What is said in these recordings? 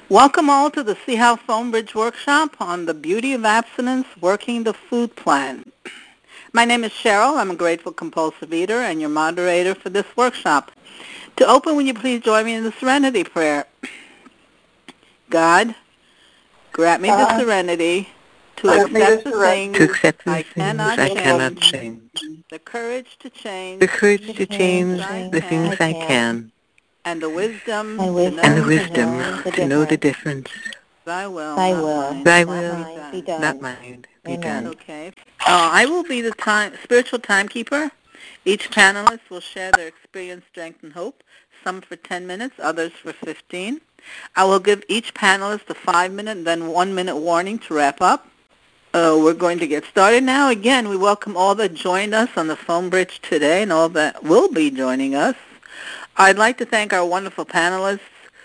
Welcome all to the See How Phone Bridge workshop on the beauty of abstinence, working the food plan. My name is Cheryl. I'm a grateful compulsive eater and your moderator for this workshop. To open, will you please join me in the serenity prayer? God, grant me the God, serenity to grant me the accept the serenity to things accept the I things cannot I cannot change, change, the courage to the change courage the to things change I the things can, I can, and the wisdom and to and the know wisdom the to wisdom know difference. the to know the difference. difference. Thy will, Thy not will, mine, Thy not will, be mine, be done. not done. mine, be done. Amen. Okay. I will be the spiritual timekeeper. Each panelist will share their experience, strength, and hope, some for 10 minutes, others for 15. I will give each panelist a 5-minute and then 1-minute warning to wrap up. We're going to get started now. Again, we welcome all that joined us on the phone bridge today and all that will be joining us. I'd like to thank our wonderful panelists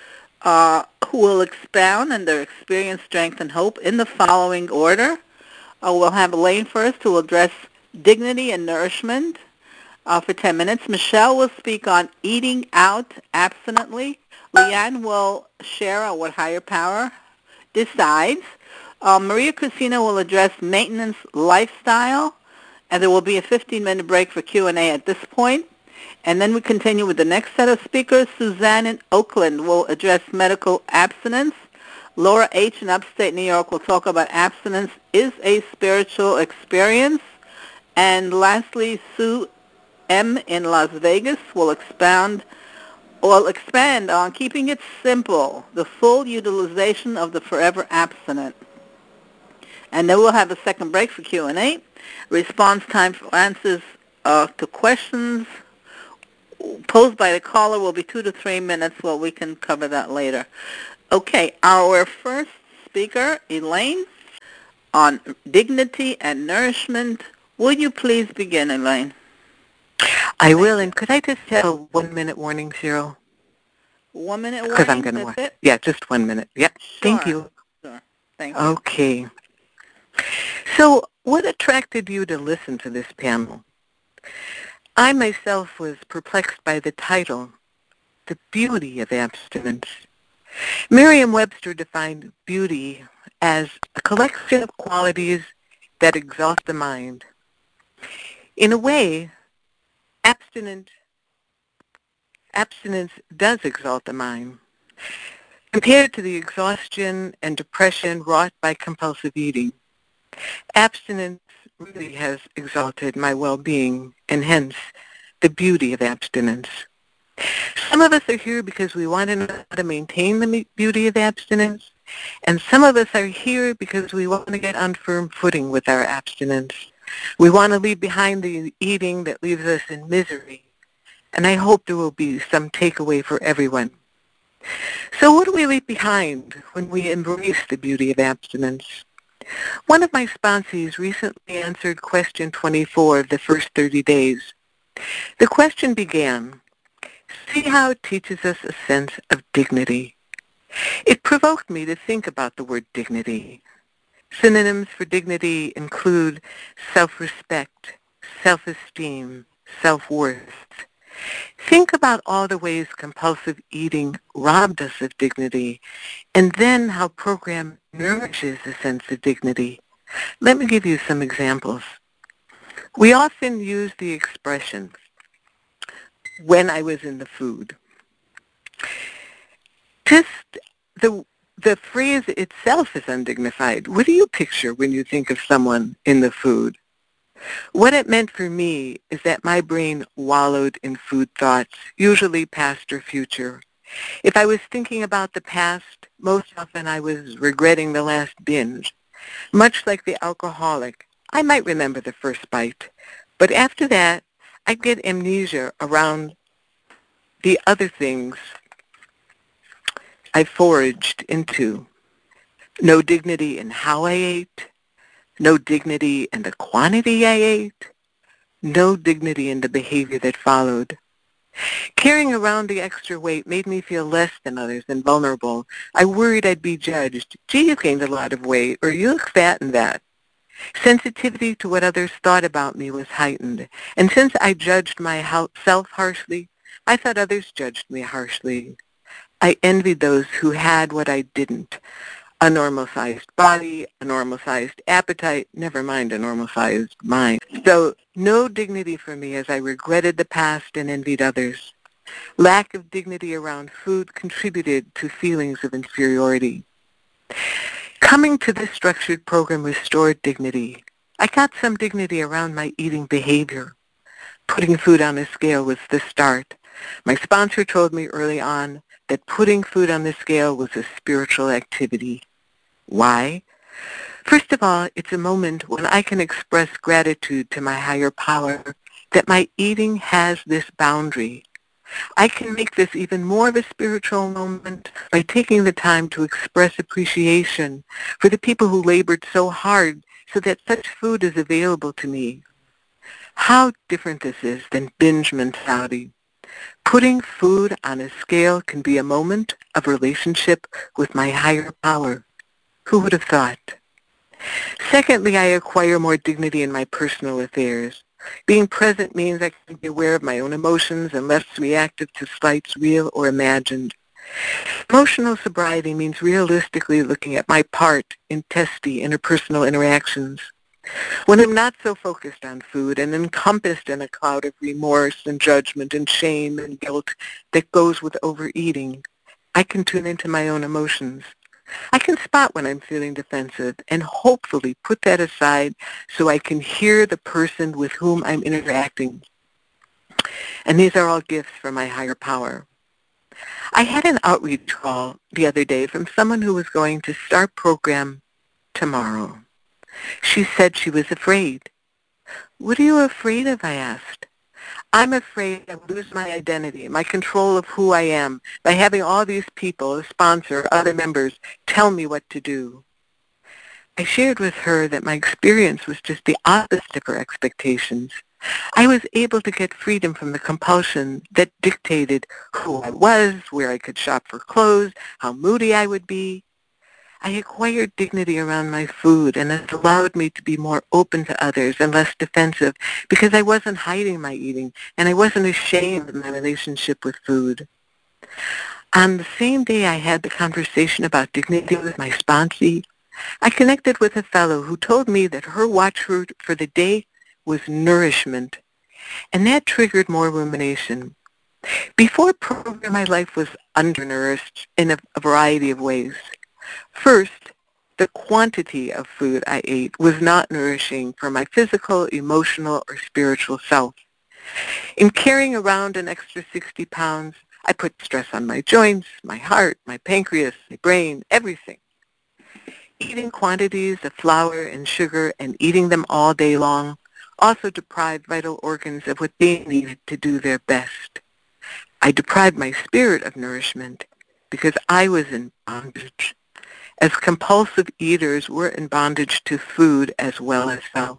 who will expound on their experience, strength, and hope in the following order. We'll have Elaine first, who will address dignity and nourishment for 10 minutes. Michelle will speak on eating out abstinently. Leanne will share on what higher power decides. Maria Christina will address maintenance lifestyle, and there will be a 15-minute break for Q&A at this point. And then we continue with the next set of speakers. Suzanne in Oakland will address medical abstinence. Laura H. in upstate New York will talk about abstinence is a spiritual experience. And lastly, Sue M. in Las Vegas will expand on keeping it simple, the full utilization of the forever abstinent. And then we'll have a second break for Q&A. Response time for answers to questions posed by the caller will be 2 to 3 minutes. Well, we can cover that later. Okay, our first speaker, Elaine, on dignity and nourishment. Will you please begin, Elaine? I will, and could I just have a 1-minute warning, Cheryl? 1-minute Because I'm warning, going to that's watch. it? Yeah, just 1 minute. Yep. Thank Sure, you. sure. Thank you. Okay. So what attracted you to listen to this panel? I myself was perplexed by the title, The Beauty of Abstinence. Merriam-Webster defined beauty as a collection of qualities that exalt the mind. In a way, abstinence does exalt the mind. Compared to the exhaustion and depression wrought by compulsive eating, abstinence really has exalted my well-being and hence the beauty of abstinence. Some of us are here because we want to know how to maintain the beauty of abstinence, and some of us are here because we want to get on firm footing with our abstinence. We want to leave behind the eating that leaves us in misery, and I hope there will be some takeaway for everyone. So what do we leave behind when we embrace the beauty of abstinence? One of my sponsees recently answered question 24 of the first 30 days. The question began, see how it teaches us a sense of dignity. It provoked me to think about the word dignity. Synonyms for dignity include self-respect, self-esteem, self-worth. Think about all the ways compulsive eating robbed us of dignity, and then how program nourishes a sense of dignity. Let me give you some examples. We often use the expression, when I was in the food. Just the phrase itself is undignified. What do you picture when you think of someone in the food? What it meant for me is that my brain wallowed in food thoughts, usually past or future. If I was thinking about the past, most often I was regretting the last binge. Much like the alcoholic, I might remember the first bite, but after that, I'd get amnesia around the other things I foraged into. No dignity in how I ate, no dignity in the quantity I ate, no dignity in the behavior that followed. Carrying around the extra weight made me feel less than others and vulnerable. I worried I'd be judged. Gee, you gained a lot of weight, or you look fat in that. Sensitivity to what others thought about me was heightened. And since I judged myself harshly, I thought others judged me harshly. I envied those who had what I didn't. A normal-sized body, a normal-sized appetite, never mind a normal-sized mind. So no dignity for me as I regretted the past and envied others. Lack of dignity around food contributed to feelings of inferiority. Coming to this structured program restored dignity. I got some dignity around my eating behavior. Putting food on a scale was the start. My sponsor told me early on that putting food on the scale was a spiritual activity. Why? First of all, it's a moment when I can express gratitude to my higher power that my eating has this boundary. I can make this even more of a spiritual moment by taking the time to express appreciation for the people who labored so hard so that such food is available to me. How different this is than binge mentality. Putting food on a scale can be a moment of relationship with my higher power. Who would have thought? Secondly, I acquire more dignity in my personal affairs. Being present means I can be aware of my own emotions and less reactive to slights, real or imagined. Emotional sobriety means realistically looking at my part in testy interpersonal interactions. When I'm not so focused on food and encompassed in a cloud of remorse and judgment and shame and guilt that goes with overeating, I can tune into my own emotions. I can spot when I'm feeling defensive and hopefully put that aside so I can hear the person with whom I'm interacting. And these are all gifts from my higher power. I had an outreach call the other day from someone who was going to start program tomorrow. She said she was afraid. What are you afraid of? I asked. I'm afraid I will lose my identity, my control of who I am, by having all these people, a sponsor, other members, tell me what to do. I shared with her that my experience was just the opposite of her expectations. I was able to get freedom from the compulsion that dictated who I was, where I could shop for clothes, how moody I would be. I acquired dignity around my food, and it allowed me to be more open to others and less defensive because I wasn't hiding my eating, and I wasn't ashamed of my relationship with food. On the same day I had the conversation about dignity with my sponsee, I connected with a fellow who told me that her watchword for the day was nourishment, and that triggered more rumination. Before program, my life was undernourished in a variety of ways. First, the quantity of food I ate was not nourishing for my physical, emotional, or spiritual self. In carrying around an extra 60 pounds, I put stress on my joints, my heart, my pancreas, my brain, everything. Eating quantities of flour and sugar and eating them all day long also deprived vital organs of what they needed to do their best. I deprived my spirit of nourishment because I was in bondage. As compulsive eaters, we're in bondage to food as well as self.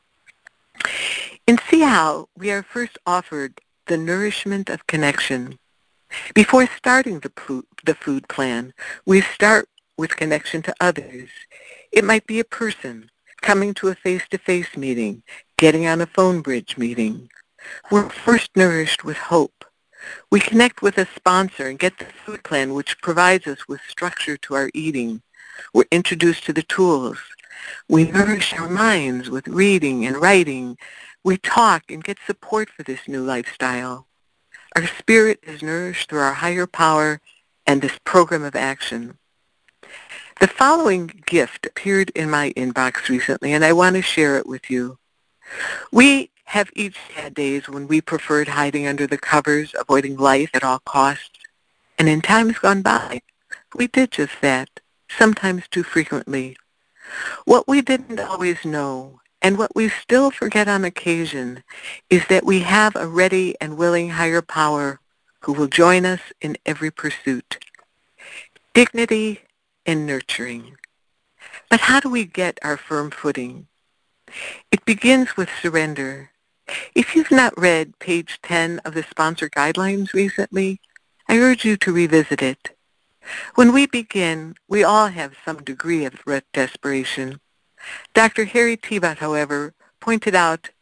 In See How, we are first offered the nourishment of connection. Before starting the food plan, we start with connection to others. It might be a person, coming to a face-to-face meeting, getting on a phone bridge meeting. We're first nourished with hope. We connect with a sponsor and get the food plan, which provides us with structure to our eating. We're introduced to the tools. We nourish our minds with reading and writing. We talk and get support for this new lifestyle. Our spirit is nourished through our higher power and this program of action. The following gift appeared in my inbox recently, and I want to share it with you. We have each had days when we preferred hiding under the covers, avoiding life at all costs. And in times gone by, we did just that, sometimes too frequently. What we didn't always know, and what we still forget on occasion, is that we have a ready and willing higher power who will join us in every pursuit. Dignity and nurturing. But how do we get our firm footing? It begins with surrender. If you've not read page 10 of the sponsor guidelines recently, I urge you to revisit it. When we begin, we all have some degree of desperation. Dr. Harry Tebot, however, pointed out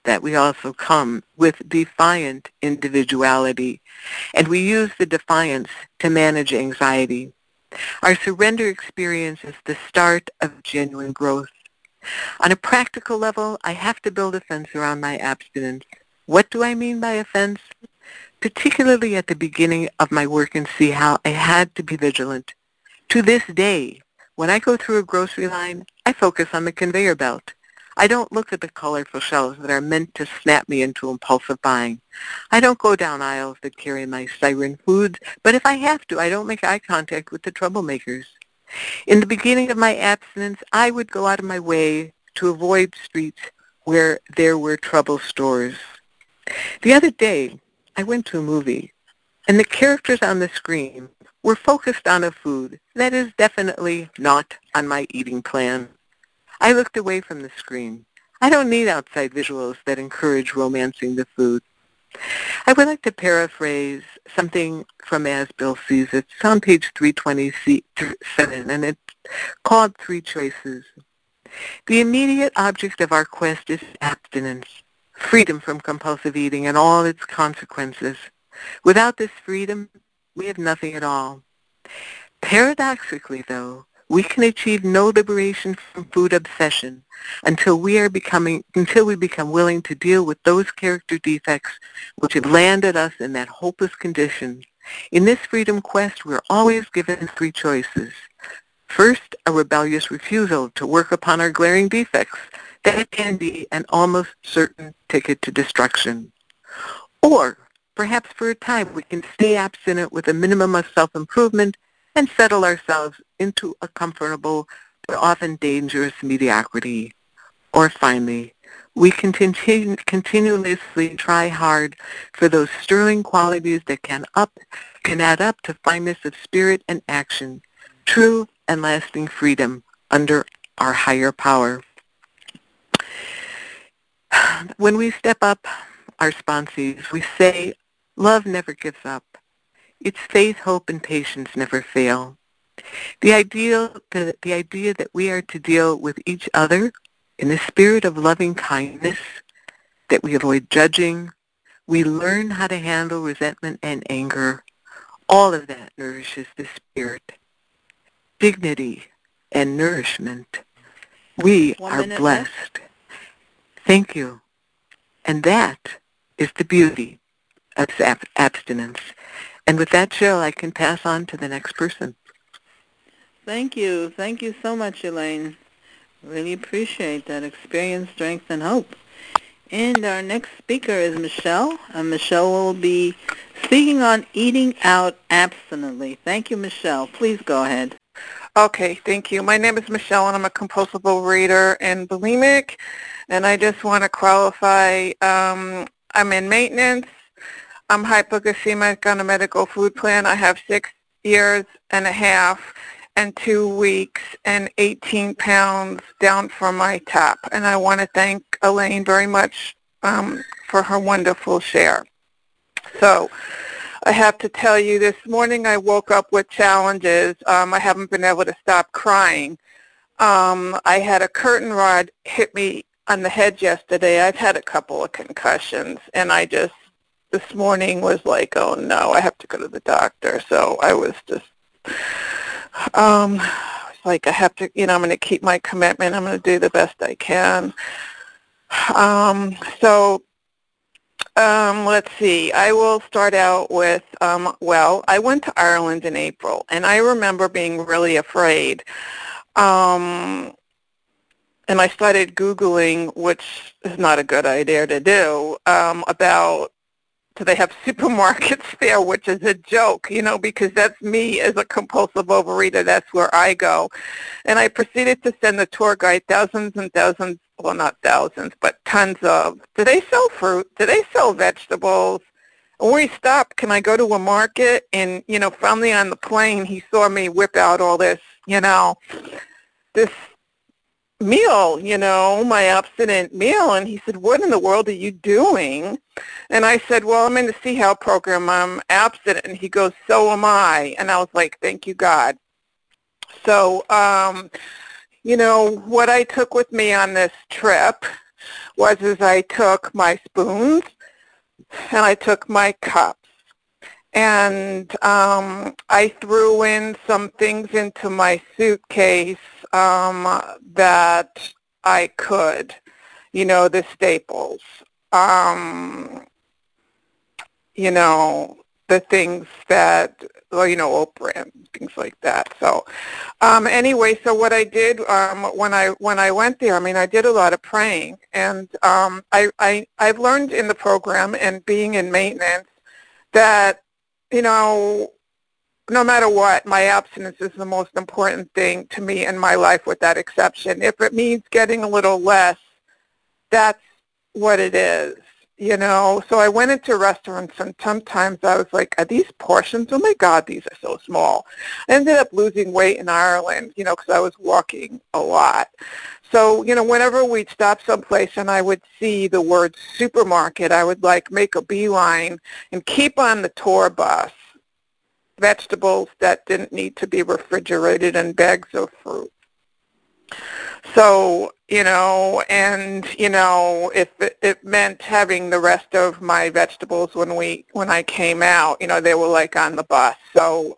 that we also come with defiant individuality, and we use the defiance to manage anxiety. Our surrender experience is the start of genuine growth. On a practical level, I have to build a fence around my abstinence. What do I mean by a fence? Particularly at the beginning of my work in See How, I had to be vigilant. To this day, when I go through a grocery line, I focus on the conveyor belt. I don't look at the colorful shelves that are meant to snap me into impulsive buying. I don't go down aisles that carry my siren foods, but if I have to, I don't make eye contact with the troublemakers. In the beginning of my abstinence, I would go out of my way to avoid streets where there were trouble stores. The other day, I went to a movie, and the characters on the screen were focused on a food that is definitely not on my eating plan. I looked away from the screen. I don't need outside visuals that encourage romancing the food. I would like to paraphrase something from As Bill Sees It. It's on page 327, and it's called Three Choices. The immediate object of our quest is abstinence, freedom from compulsive eating and all its consequences. Without this freedom, we have nothing at all. Paradoxically, though, we can achieve no liberation from food obsession until we become willing to deal with those character defects which have landed us in that hopeless condition. In this freedom quest, we're always given three choices. First, a rebellious refusal to work upon our glaring defects. That can be an almost certain ticket to destruction. Or, perhaps for a time, we can stay abstinent with a minimum of self-improvement and settle ourselves into a comfortable but often dangerous mediocrity. Or finally, we can continuously try hard for those sterling qualities that can add up to fineness of spirit and action, true and lasting freedom under our higher power. When we step up our sponsees, we say, love never gives up. Its faith, hope, and patience never fail. The idea that we are to deal with each other in the spirit of loving kindness, that we avoid judging, we learn how to handle resentment and anger, all of that nourishes the spirit. Dignity and nourishment. We are blessed. Left. Thank you. And that is the beauty of abstinence. And with that, Cheryl, I can pass on to the next person. Thank you. Thank you so much, Elaine. Really appreciate that experience, strength, and hope. And our next speaker is Michelle. Michelle will be speaking on eating out abstinently. Thank you, Michelle. Please go ahead. Okay, thank you. My name is Michelle, and I'm a compulsive overeater and bulimic. And I just want to qualify, I'm in maintenance. I'm hypoglycemic on a medical food plan. I have 6 years and a half and 2 weeks and 18 pounds down from my top. And I want to thank Elaine very much for her wonderful share. So I have to tell you, this morning I woke up with challenges. I haven't been able to stop crying. I had a curtain rod hit me on the head yesterday. I've had a couple of concussions, and this morning was like, oh no, I have to go to the doctor. So I was just, like, I have to, I'm going to keep my commitment. I'm going to do the best I can. Let's see. I will start out with, I went to Ireland in April, and I remember being really afraid. And I started Googling, which is not a good idea to do, about do they have supermarkets there, which is a joke, because that's me as a compulsive overeater. That's where I go. And I proceeded to send the tour guide thousands and thousands, well, not thousands, but tons of, do they sell fruit? Do they sell vegetables? When we stopped, can I go to a market? And, finally on the plane, he saw me whip out all this, this meal, my abstinent meal. And he said, what in the world are you doing? And I said, well, I'm in the See How program. I'm abstinent. And he goes, so am I. And I was like, thank you, God. So, what I took with me on this trip, was is I took my spoons and I took my cups, and I threw in some things into my suitcase that I could, the staples, um, the things that, Oprah and things like that. So anyway, so what I did when I went there, I did a lot of praying, and I've learned in the program and being in maintenance that, no matter what, my abstinence is the most important thing to me in my life, with that exception. If it means getting a little less, that's what it is, So I went into restaurants, and sometimes I was like, are these portions? Oh my God, these are so small. I ended up losing weight in Ireland, because I was walking a lot. So, whenever we'd stop someplace and I would see the word supermarket, I would make a beeline and keep on the tour bus vegetables that didn't need to be refrigerated and bags of fruit. So, if it meant having the rest of my vegetables when I came out, they were on the bus. So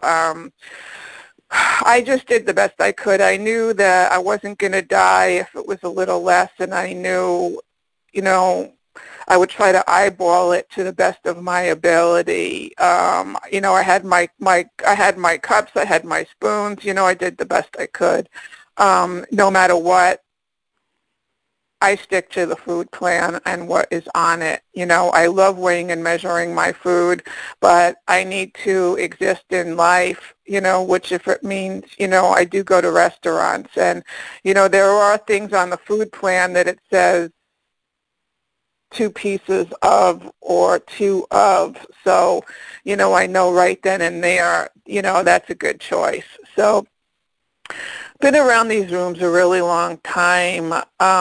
I just did the best I could. I knew that I wasn't going to die if it was a little less, and I knew, I would try to eyeball it to the best of my ability. I had my cups, I had my spoons. I did the best I could. No matter what, I stick to the food plan and what is on it. I love weighing and measuring my food, but I need to exist in life, which if it means, I do go to restaurants. And, there are things on the food plan that it says 2 pieces of or 2 of. So, I know right then and there, that's a good choice. So been around these rooms a really long time.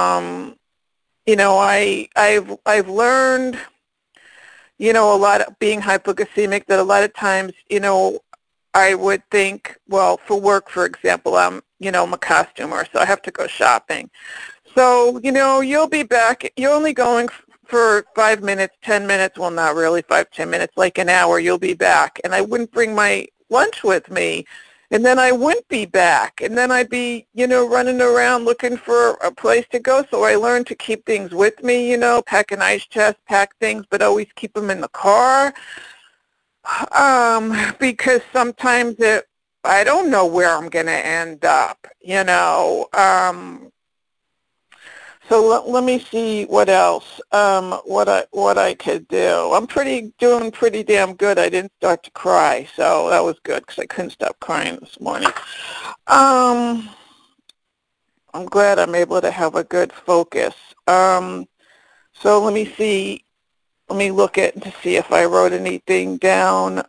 I've learned, a lot of being hypoglycemic, that a lot of times, I would think, well, for work, for example, I'm a costumer, so I have to go shopping. So, you'll be back. You're only going for 5 minutes, 10 minutes. Well, not really 5, 10 minutes, like an hour. You'll be back. And I wouldn't bring my lunch with me. And then I wouldn't be back. And then I'd be, running around looking for a place to go. So I learned to keep things with me, pack an ice chest, pack things, but always keep them in the car. Because sometimes I don't know where I'm going to end up, So let me see what else, what I could do. I'm doing pretty damn good. I didn't start to cry, so that was good because I couldn't stop crying this morning. I'm glad I'm able to have a good focus. So let me see. Let me look to see if I wrote anything down.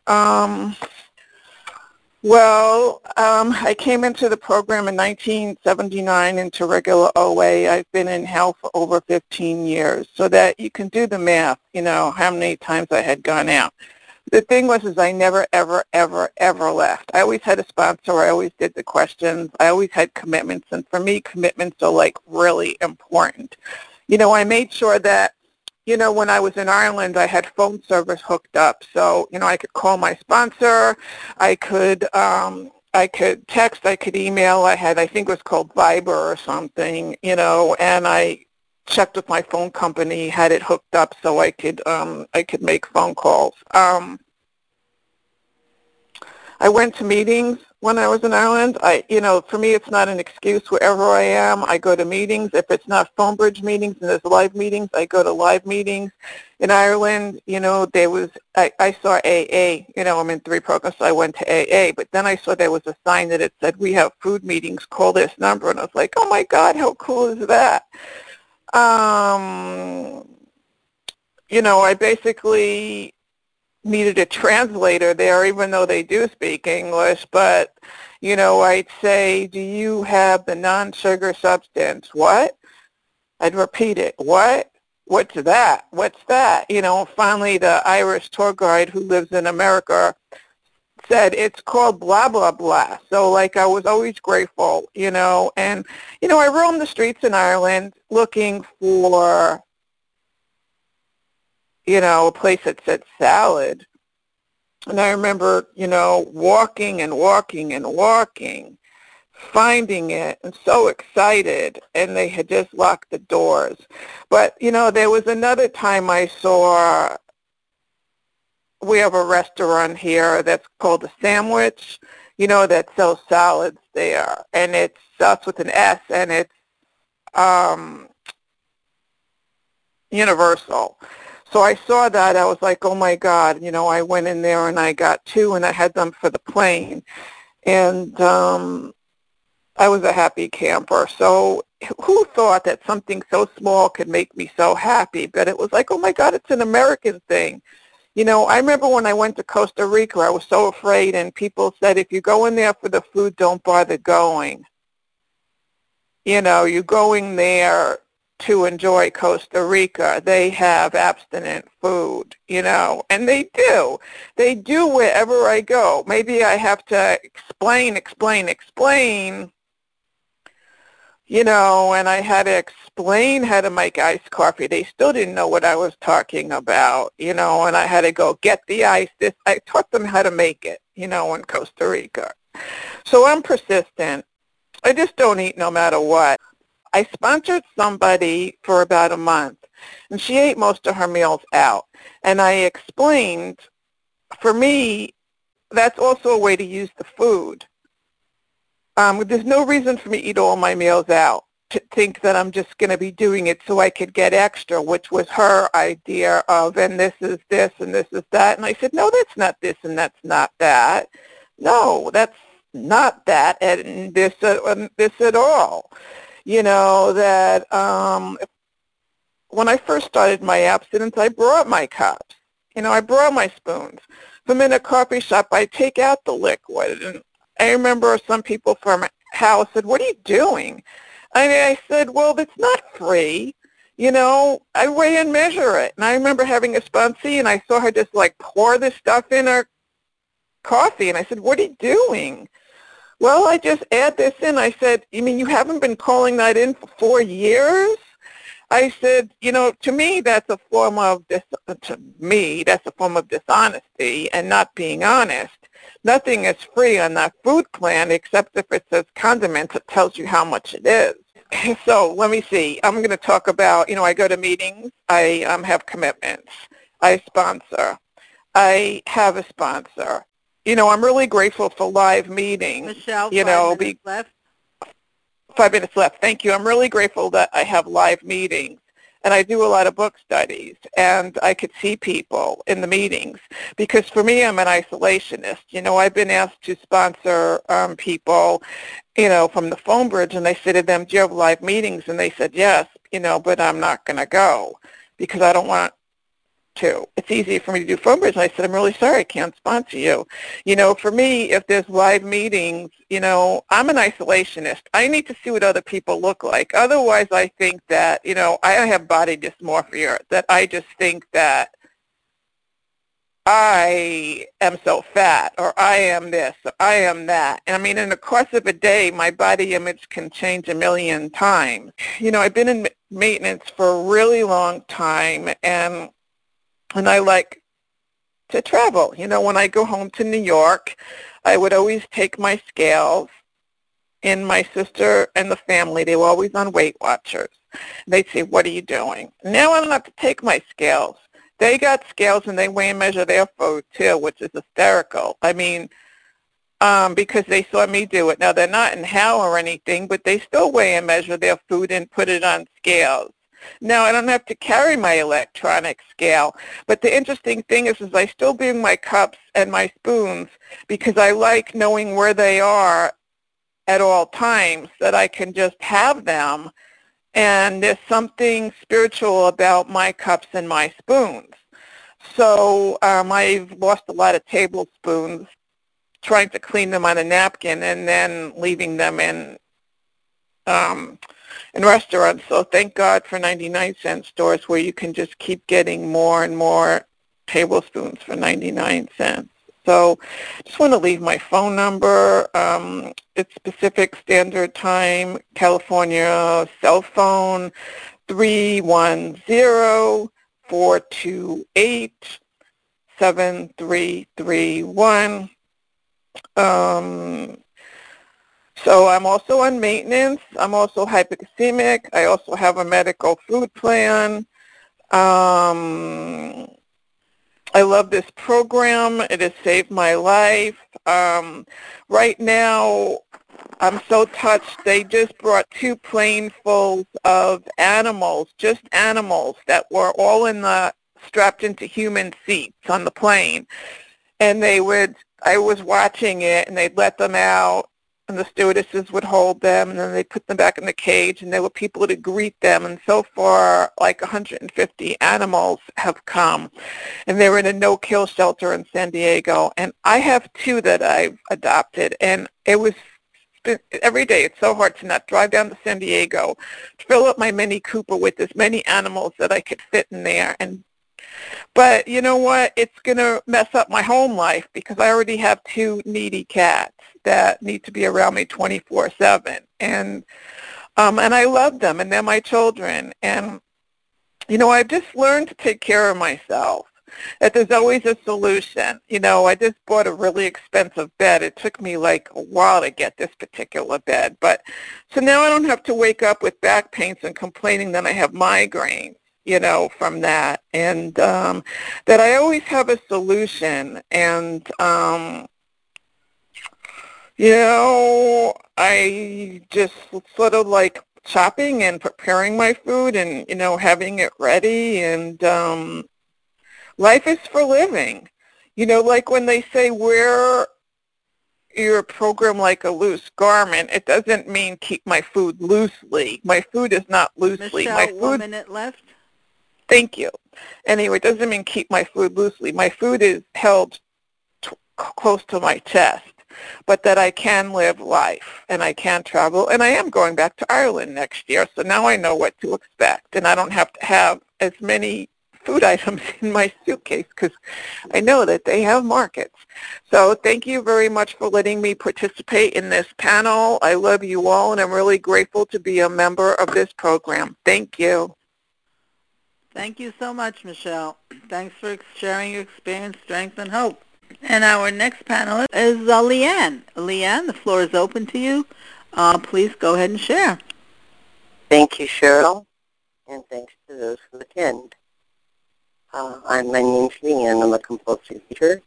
I came into the program in 1979 into regular OA. I've been in health for over 15 years, so that you can do the math, how many times I had gone out. The thing is I never, ever, ever, ever left. I always had a sponsor. I always did the questions. I always had commitments, and for me, commitments are really important. I made sure that when I was in Ireland, I had phone service hooked up. So, I could call my sponsor. I could text. I could email. I think it was called Viber or something, and I checked with my phone company, had it hooked up so I could make phone calls. I went to meetings when I was in Ireland. For me, it's not an excuse. Wherever I am, I go to meetings. If it's not phone bridge meetings and there's live meetings, I go to live meetings. In Ireland, I saw AA. I'm in 3 programs, so I went to AA. But then I saw there was a sign that it said, we have food meetings, call this number. And I was like, oh my God, how cool is that? I basically needed a translator there, even though they do speak English, but, I'd say, do you have the non-sugar substance? What? I'd repeat it. What? What's that? What's that? Finally the Irish tour guide who lives in America said it's called blah, blah, blah. So, like, I was always grateful, and, I roamed the streets in Ireland looking for, a place that said salad. And I remember, walking and walking and walking, finding it, and so excited, and they had just locked the doors. But, there was another time I saw, we have a restaurant here that's called The Sandwich, that sells salads there, and it starts with an S, and it's Universal. So I saw that. I was like, oh, my God. I went in there, and I got two, and I had them for the plane. And I was a happy camper. So who thought that something so small could make me so happy? But it was like, oh, my God, it's an American thing. I remember when I went to Costa Rica, I was so afraid, and people said, if you go in there for the food, don't bother going. You're going there to enjoy Costa Rica. They have abstinent food, and they do. They do wherever I go. Maybe I have to explain, and I had to explain how to make iced coffee. They still didn't know what I was talking about, and I had to go get the ice. I taught them how to make it, in Costa Rica. So I'm persistent. I just don't eat no matter what. I sponsored somebody for about a month, and she ate most of her meals out. And I explained, for me, that's also a way to use the food. There's no reason for me to eat all my meals out, to think that I'm just going to be doing it so I could get extra, which was her idea of, and this is this and this is that. And I said, no, that's not this and that's not that. No, that's not that and this at all. That when I first started my abstinence, I brought my cups. I brought my spoons. If I'm in a coffee shop, I take out the liquid. And I remember some people from house said, what are you doing? I said, well, it's not free. I weigh and measure it. And I remember having a sponsee, and I saw her just like pour this stuff in her coffee. And I said, what are you doing? Well, I just add this in. I said, you mean you haven't been calling that in for 4 years? I said, to me, that's a form of dishonesty and not being honest. Nothing is free on that food plan except if it says condiments, it tells you how much it is. So let me see. I'm going to talk about, I go to meetings. I have commitments. I sponsor. I have a sponsor. I'm really grateful for live meetings. Michelle, 5 minutes left. 5 minutes left. Thank you. I'm really grateful that I have live meetings, and I do a lot of book studies, and I could see people in the meetings because for me, I'm an isolationist. I've been asked to sponsor people, from the phone bridge, and I said to them, do you have live meetings? And they said, yes, but I'm not going to go because I don't want to. It's easy for me to do phone bridge. And I said, I'm really sorry, I can't sponsor you. For me, if there's live meetings, I'm an isolationist. I need to see what other people look like. Otherwise, I think that, I have body dysmorphia, that I just think that I am so fat, or I am this, or I am that. And I mean, in the course of a day, my body image can change a million times. I've been in maintenance for a really long time, and I like to travel. When I go home to New York, I would always take my scales, and my sister and the family, they were always on Weight Watchers. They'd say, what are you doing? Now I don't have to take my scales. They got scales, and they weigh and measure their food, too, which is hysterical. I mean, because they saw me do it. Now, they're not in hell or anything, but they still weigh and measure their food and put it on scales. Now, I don't have to carry my electronic scale, but the interesting thing is I still bring my cups and my spoons because I like knowing where they are at all times, that I can just have them, and there's something spiritual about my cups and my spoons. So I've lost a lot of tablespoons trying to clean them on a napkin and then leaving them in restaurants. So thank God for 99-cent stores where you can just keep getting more and more tablespoons for 99 cents. So just want to leave my phone number. It's Pacific Standard Time, California cell phone, 310-428-7331. So I'm also on maintenance. I'm also hypoglycemic. I also have a medical food plan. I love this program. It has saved my life. Right now, I'm so touched. They just brought 2 planefuls of animals, just animals that were all strapped into human seats on the plane. And I was watching it, and they'd let them out, and the stewardesses would hold them, and then they put them back in the cage, and there were people to greet them. And so far, like 150 animals have come, and they're in a no-kill shelter in San Diego. And I have 2 that I've adopted, and every day it's so hard to not drive down to San Diego, to fill up my Mini Cooper with as many animals that I could fit in there. But you know what? It's going to mess up my home life because I already have 2 needy cats that need to be around me 24/7. And I love them, and they're my children. And, I've just learned to take care of myself, that there's always a solution. I just bought a really expensive bed. It took me like a while to get this particular bed. So now I don't have to wake up with back pains and complaining that I have migraines, from that. And that I always have a solution. And, I just sort of like shopping and preparing my food and, having it ready. And life is for living. Like when they say wear your program like a loose garment, it doesn't mean keep my food loosely. My food is not loosely. Michelle, 1 minute left. Thank you. Anyway, it doesn't mean keep my food loosely. My food is held close to my chest, but that I can live life and I can travel. And I am going back to Ireland next year, so now I know what to expect. And I don't have to have as many food items in my suitcase because I know that they have markets. So thank you very much for letting me participate in this panel. I love you all, and I'm really grateful to be a member of this program. Thank you. Thank you so much, Michelle. Thanks for sharing your experience, strength, and hope. And our next panelist is Leanne. Leanne, the floor is open to you. Please go ahead and share. Thank you, Cheryl, and thanks to those who attend. My name's Leanne. I'm a compulsive eater.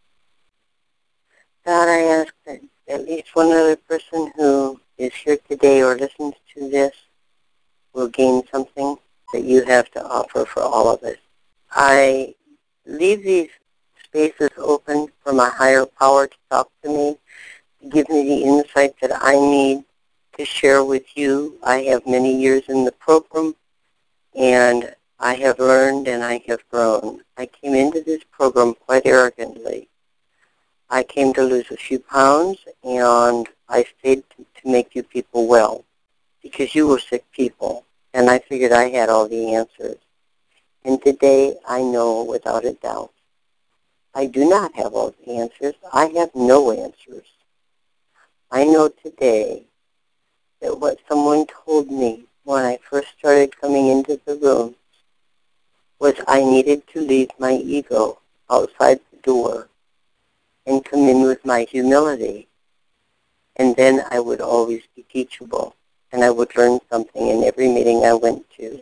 God, I ask that at least one other person who is here today or listens to this will gain something that you have to offer for all of us. I leave these spaces open for my higher power to talk to me, to give me the insight that I need to share with you. I have many years in the program, and I have learned and I have grown. I came into this program quite arrogantly. I came to lose a few pounds, and I stayed to make you people well because you were sick people, and I figured I had all the answers. And today I know without a doubt I do not have all the answers. I have no answers. I know today that what someone told me when I first started coming into the room was I needed to leave my ego outside the door and come in with my humility. And then I would always be teachable, and I would learn something in every meeting I went to.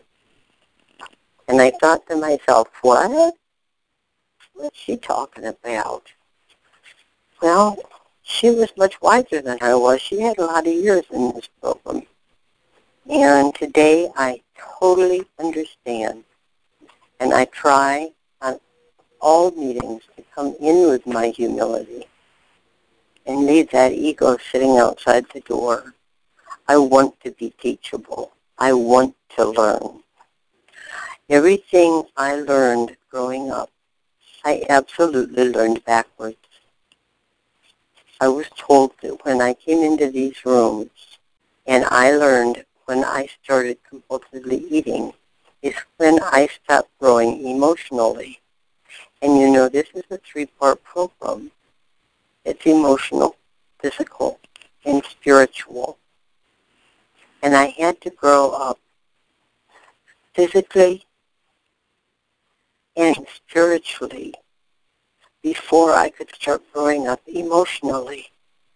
And I thought to myself, what? What's she talking about? Well, she was much wiser than I was. She had a lot of years in this program. And today I totally understand. And I try on all meetings to come in with my humility and leave that ego sitting outside the door. I want to be teachable. I want to learn. Everything I learned growing up, I absolutely learned backwards. I was told that when I came into these rooms, and I learned when I started compulsively eating, is when I stopped growing emotionally. And you know, this is a 3-part program. It's emotional, physical, and spiritual. And I had to grow up physically and spiritually before I could start growing up emotionally.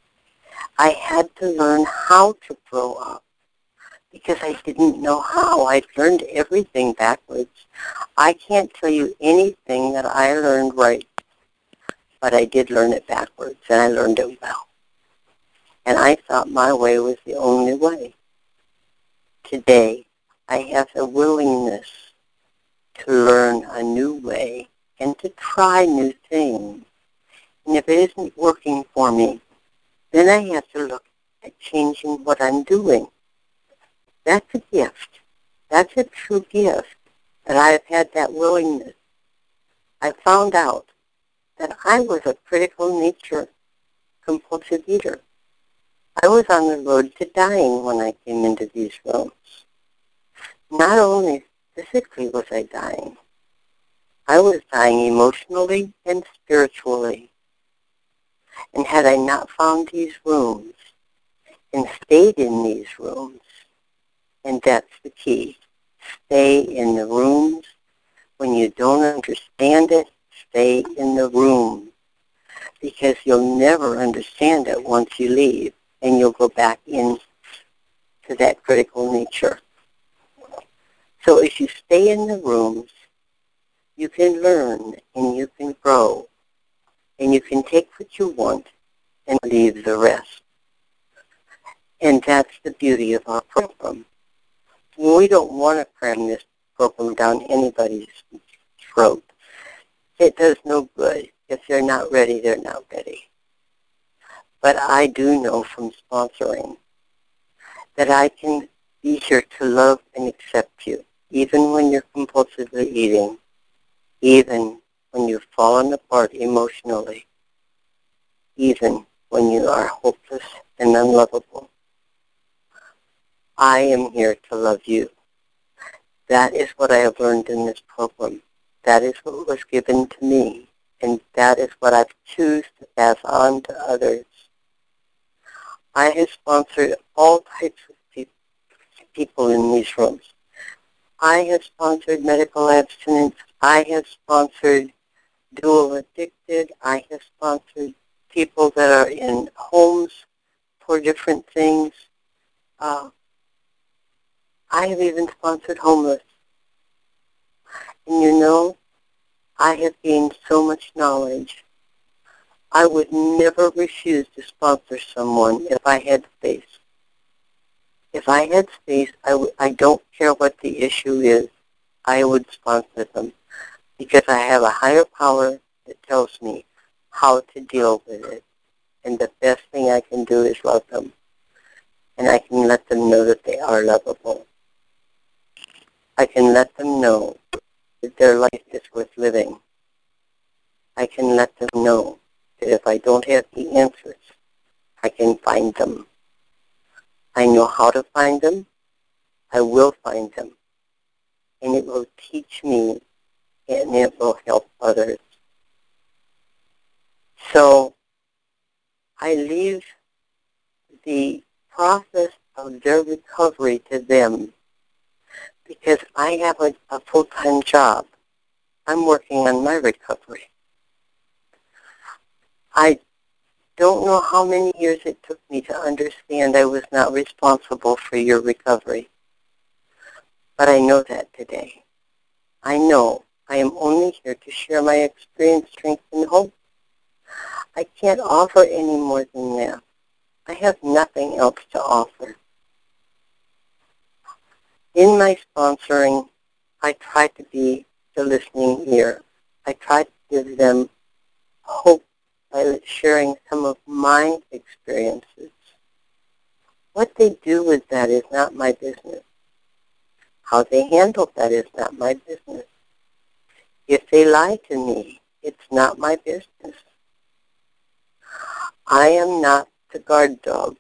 I had to learn how to grow up because I didn't know how. I'd learned everything backwards. I can't tell you anything that I learned right, but I did learn it backwards, and I learned it well. And I thought my way was the only way. Today, I have a willingness to learn a new way and to try new things. And if it isn't working for me, then I have to look at changing what I'm doing. That's a gift. That's a true gift that I've had that willingness. I found out that I was a critical nature compulsive eater. I was on the road to dying when I came into these rooms. Not only physically was I dying, I was dying emotionally and spiritually. And had I not found these rooms and stayed in these rooms, and that's the key, stay in the rooms. When you don't understand it, stay in the room, because you'll never understand it once you leave, and you'll go back into that critical nature. So if you stay in the rooms, you can learn and you can grow, and you can take what you want and leave the rest. And that's the beauty of our program. We don't want to cram this program down anybody's throat. It does no good. If they're not ready, they're not ready. But I do know from sponsoring that I can be here to love and accept you, even when you're compulsively eating, even when you've fallen apart emotionally, even when you are hopeless and unlovable. I am here to love you. That is what I have learned in this program. That is what was given to me, and that is what I choose to pass on to others. I have sponsored all types of people in these rooms. I have sponsored medical abstinence. I have sponsored dual addicted. I have sponsored people that are in homes for different things. I have even sponsored homeless. And you know, I have gained so much knowledge. I would never refuse to sponsor someone if I had space. If I had space, I don't care what the issue is, I would sponsor them, because I have a higher power that tells me how to deal with it. And the best thing I can do is love them. And I can let them know that they are lovable. I can let them know that their life is worth living. I can let them know that if I don't have the answers, I can find them. I know how to find them. I will find them. And it will teach me, and it will help others. So I leave the process of their recovery to them, because I have a full-time job. I'm working on my recovery. I don't know how many years it took me to understand I was not responsible for your recovery. But I know that today. I know I am only here to share my experience, strength, and hope. I can't offer any more than that. I have nothing else to offer. In my sponsoring, I try to be the listening ear. I try to give them hope by sharing some of my experiences. What they do with that is not my business. How they handle that is not my business. If they lie to me, it's not my business. I am not the guard dog.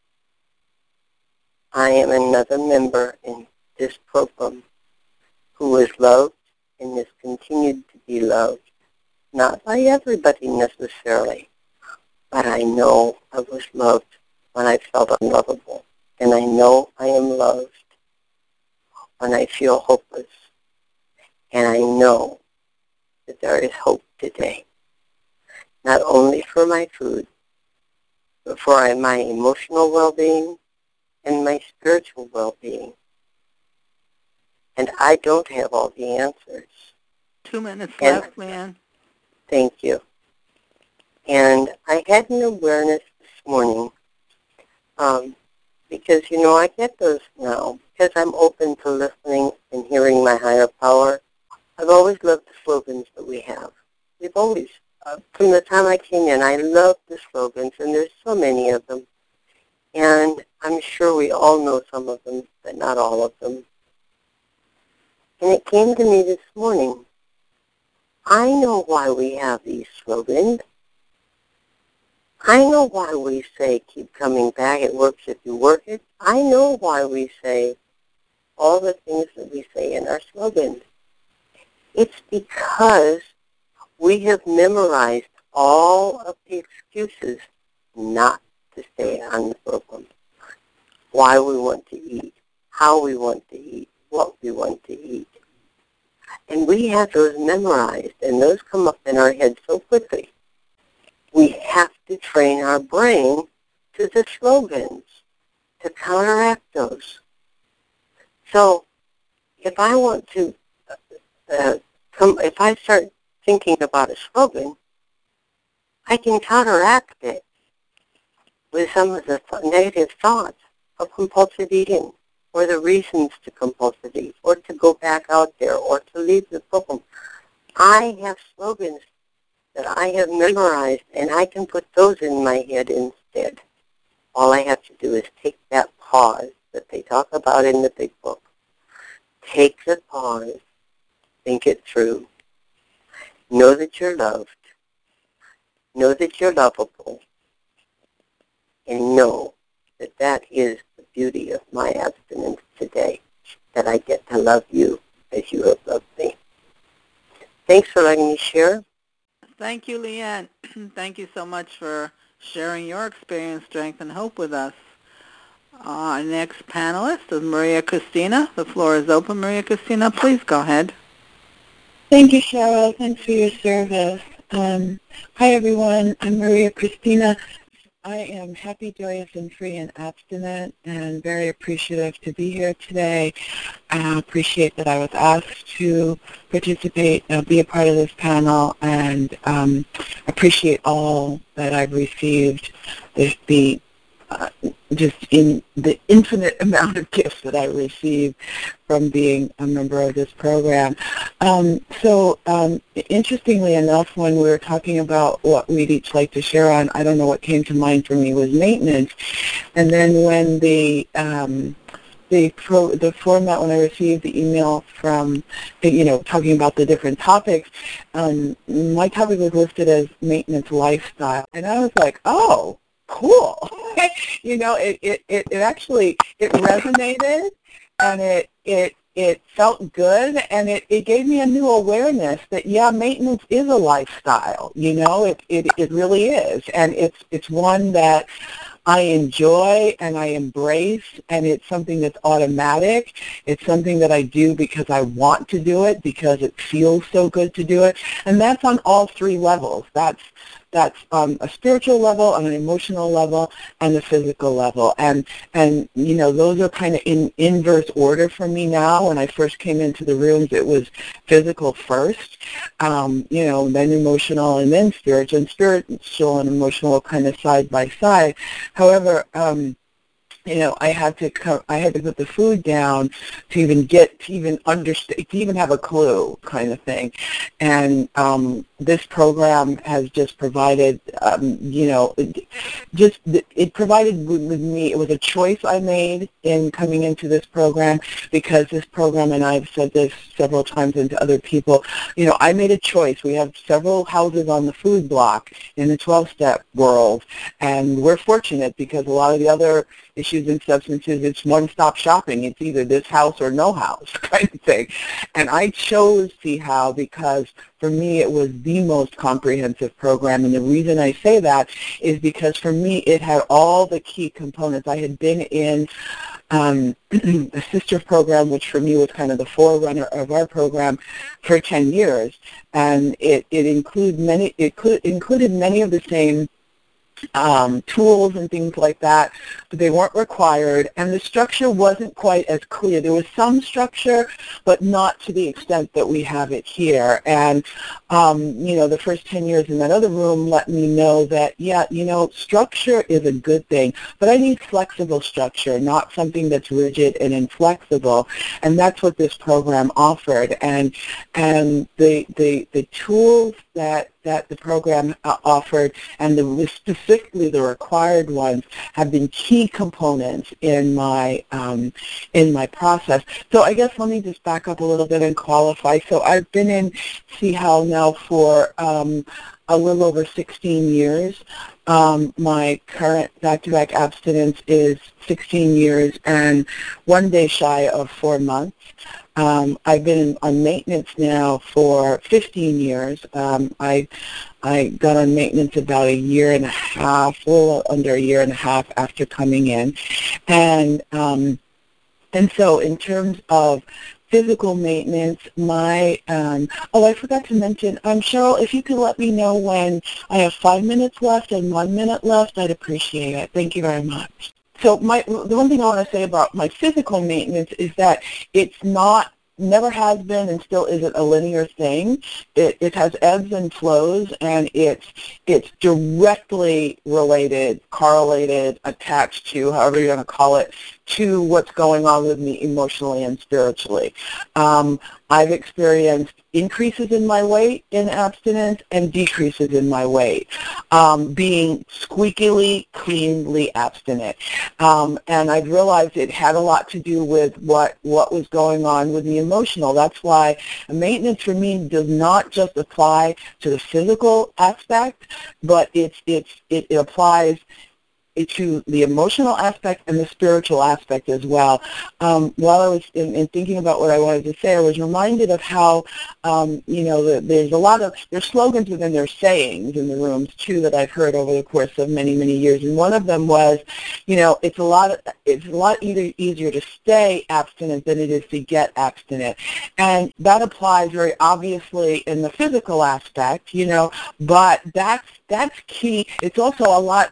I am another member in this program who is loved and is continued to be loved, not by everybody necessarily, but I know I was loved when I felt unlovable. And I know I am loved when I feel hopeless. And I know that there is hope today, not only for my food, but for my emotional well-being and my spiritual well-being. And I don't have all the answers. 2 minutes left, Leanne. Thank you. And I had an awareness this morning because, I get those now because I'm open to listening and hearing my higher power. I've always loved the slogans that we have. We've always, from the time I came in, I love the slogans, and there's so many of them. And I'm sure we all know some of them, but not all of them. And it came to me this morning. I know why we have these slogans. I know why we say, keep coming back, it works if you work it. I know why we say all the things that we say in our slogans. It's because we have memorized all of the excuses not to stay on the program. Why we want to eat, how we want to eat, what we want to eat. And we have those memorized, and those come up in our head so quickly. We have to train our brain to the slogans, to counteract those. So if I want to, if I start thinking about a slogan, I can counteract it with some of the negative thoughts of compulsive eating, or the reasons to compulsive eat, or to go back out there, or to leave the program. I have slogans that I have memorized, and I can put those in my head instead. All I have to do is take that pause that they talk about in the big book. Take the pause, think it through. Know that you're loved. Know that you're lovable. And know that that is the beauty of my abstinence today, that I get to love you as you have loved me. Thanks for letting me share. Thank you, Leanne. Thank you so much for sharing your experience, strength, and hope with us. Our next panelist is Maria Christina. The floor is open. Maria Christina, please go ahead. Thank you, Cheryl. Thanks for your service. Hi, everyone. I'm Maria Christina. I am happy, joyous, and free and abstinent, and very appreciative to be here today. I appreciate that I was asked to participate, be a part of this panel, and appreciate all that I've received, just in the infinite amount of gifts that I received from being a member of this program. Interestingly enough, when we were talking about what we'd each like to share on, I don't know what came to mind for me was maintenance. And then when the format, when I received the email from, talking about the different topics, my topic was listed as maintenance lifestyle. And I was like, oh, cool. It actually resonated, and it felt good, and it gave me a new awareness that, maintenance is a lifestyle. It really is, and it's one that I enjoy and I embrace, and it's something that's automatic. It's something that I do because I want to do it, because it feels so good to do it, and that's on all three levels. That's a spiritual level, on an emotional level, and a physical level. And those are kind of in inverse order for me now. When I first came into the rooms, it was physical first, then emotional, and then spiritual. And spiritual and emotional kind of side by side. However, I had to put the food down to even understand, to even have a clue, kind of thing. And this program has just provided, it provided with me. It was a choice I made in coming into this program, because this program, and I've said this several times and to other people, I made a choice. We have several houses on the food block in the 12-step world, and we're fortunate because a lot of the other issues and substances, it's one-stop shopping. It's either this house or no house kind of thing. And I chose See How because for me it was the most comprehensive program. And the reason I say that is because for me it had all the key components. I had been in a sister program, which for me was kind of the forerunner of our program, for 10 years, and it included many of the same tools and things like that, but they weren't required, and the structure wasn't quite as clear. There was some structure, but not to the extent that we have it here. And, the first 10 years in that other room let me know that, structure is a good thing, but I need flexible structure, not something that's rigid and inflexible, and that's what this program offered. And the tools that the program offered, and specifically the required ones, have been key components in my process. So I guess let me just back up a little bit and qualify. So I've been in See How now for a little over 16 years. My current back-to-back abstinence is 16 years and 1 day shy of 4 months. I've been on maintenance now for 15 years. I got on maintenance about a year and a half, a little under a year and a half after coming in. And so in terms of physical maintenance, I forgot to mention, Cheryl, if you could let me know when I have 5 minutes left and 1 minute left, I'd appreciate it. Thank you very much. So the one thing I want to say about my physical maintenance is that it's never has been and still isn't a linear thing. It has ebbs and flows, and it's directly related, correlated, attached to, however you're going to call it, to what's going on with me emotionally and spiritually. I've experienced increases in my weight in abstinence and decreases in my weight, being squeakily, cleanly abstinent. And I've realized it had a lot to do with what was going on with the emotional. That's why maintenance for me does not just apply to the physical aspect, but it applies to the emotional aspect and the spiritual aspect as well. While I was in thinking about what I wanted to say, I was reminded of how, there's slogans within their sayings in the rooms too that I've heard over the course of many, many years. And one of them was, it's a lot easier to stay abstinent than it is to get abstinent. And that applies very obviously in the physical aspect, but that's key. It's also a lot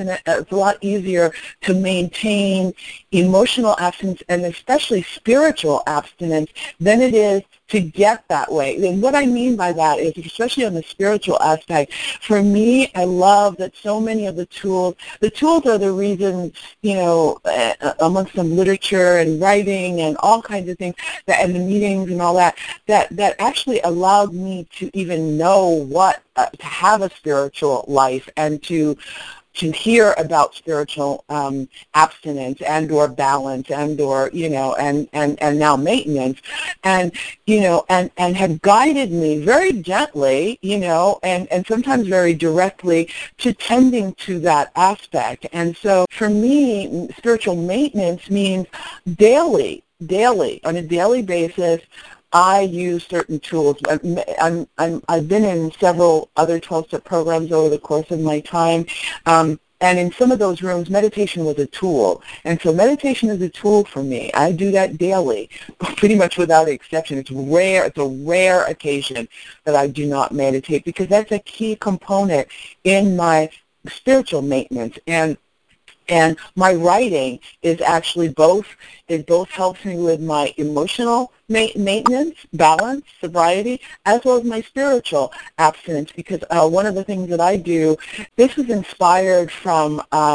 easier to maintain emotional abstinence and especially spiritual abstinence than it is to get that way. And what I mean by that is, especially on the spiritual aspect, for me, I love that so many of the tools are the reason, amongst some literature and writing and all kinds of things, and the meetings and all that actually allowed me to even know what, to have a spiritual life and to hear about spiritual abstinence and or balance and or and now maintenance, and have guided me very gently and sometimes very directly to tending to that aspect. And so for me, spiritual maintenance means daily on a daily basis. I use certain tools. I've been in several other 12-step programs over the course of my time, and in some of those rooms, meditation was a tool. And so meditation is a tool for me. I do that daily, pretty much without exception. It's a rare occasion that I do not meditate, because that's a key component in my spiritual maintenance. And my writing is actually both. It both helps me with my emotional maintenance, balance, sobriety, as well as my spiritual abstinence, because one of the things that I do, this is inspired from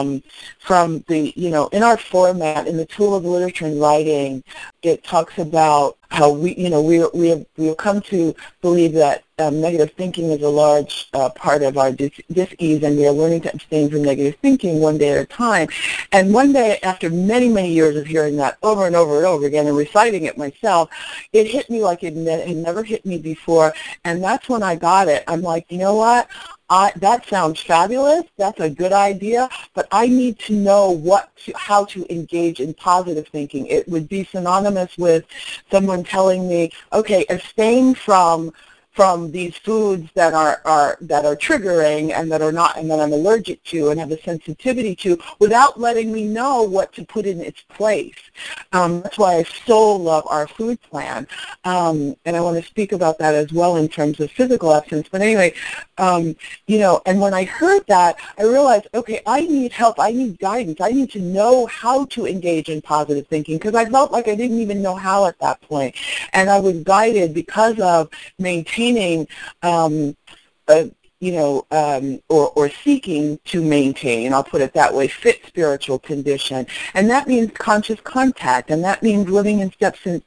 the, in our format, in the tool of literature and writing, it talks about how we've come to believe that negative thinking is a large part of our dis-ease, and we are learning to abstain from negative thinking one day at a time. And one day, after many, many years of hearing that over and over and over again and reciting it myself, it hit me like it had never hit me before, and that's when I got it. I'm like, you know what? that sounds fabulous. That's a good idea, but I need to know how to engage in positive thinking. It would be synonymous with someone telling me, okay, abstain from these foods that are triggering and that are not, and that I'm allergic to and have a sensitivity to, without letting me know what to put in its place. That's why I so love our food plan, and I want to speak about that as well in terms of physical abstinence. But anyway, and when I heard that, I realized, okay, I need help. I need guidance. I need to know how to engage in positive thinking, because I felt like I didn't even know how at that point. And I was guided because of maintaining, or seeking to maintain, I'll put it that way, fit spiritual condition. And that means conscious contact, and that means living in steps 10,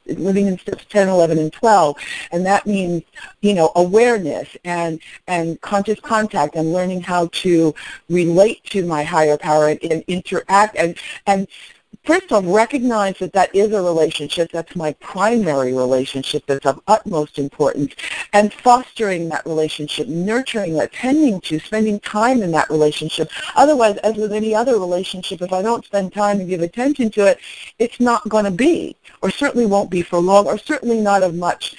11, and 12. And that means, awareness and conscious contact, and learning how to relate to my higher power and interact and first off, recognize that is a relationship. That's my primary relationship that's of utmost importance. And fostering that relationship, nurturing that, tending to, spending time in that relationship. Otherwise, as with any other relationship, if I don't spend time and give attention to it, it's not going to be, or certainly won't be for long, or certainly not of much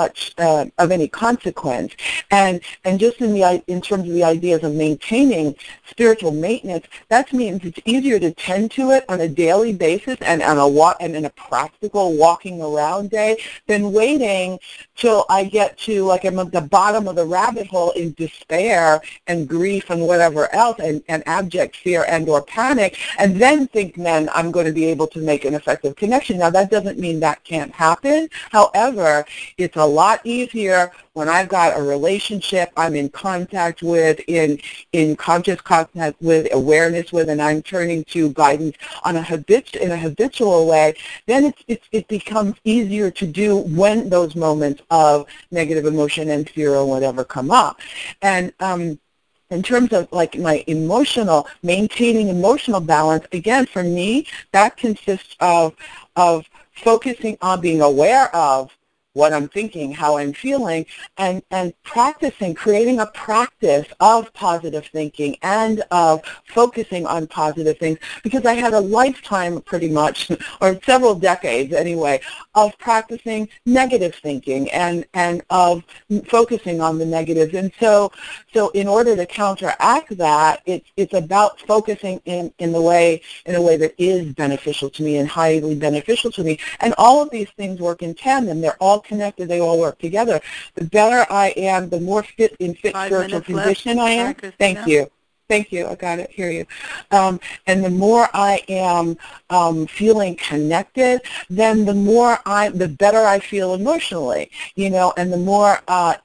of any consequence. And just in terms of the ideas of maintaining spiritual maintenance, that means it's easier to tend to it on a daily basis and on in a practical walking around day than waiting till I get to, like, I'm at the bottom of the rabbit hole in despair and grief and whatever else, and abject fear and or panic, and then I'm going to be able to make an effective connection. Now, that doesn't mean that can't happen. However, it's a lot easier when I've got a relationship I'm in contact with, in conscious contact with, awareness with, and I'm turning to guidance in a habitual way. Then it becomes easier to do when those moments of negative emotion and fear or whatever come up. And in terms of, like, my maintaining emotional balance, again, for me, that consists of focusing on being aware of what I'm thinking, how I'm feeling, and practicing, creating a practice of positive thinking and of focusing on positive things, because I had a lifetime pretty much, or several decades anyway, of practicing negative thinking and of focusing on the negatives. And so in order to counteract that, it's about focusing in a way that is beneficial to me and highly beneficial to me. And all of these things work in tandem. They're all connected. They all work together. The better I am, the more fit spiritual condition I am. Thank you. Thank you. I got it. Hear you. And the more I am feeling connected, then the better I feel emotionally. And the more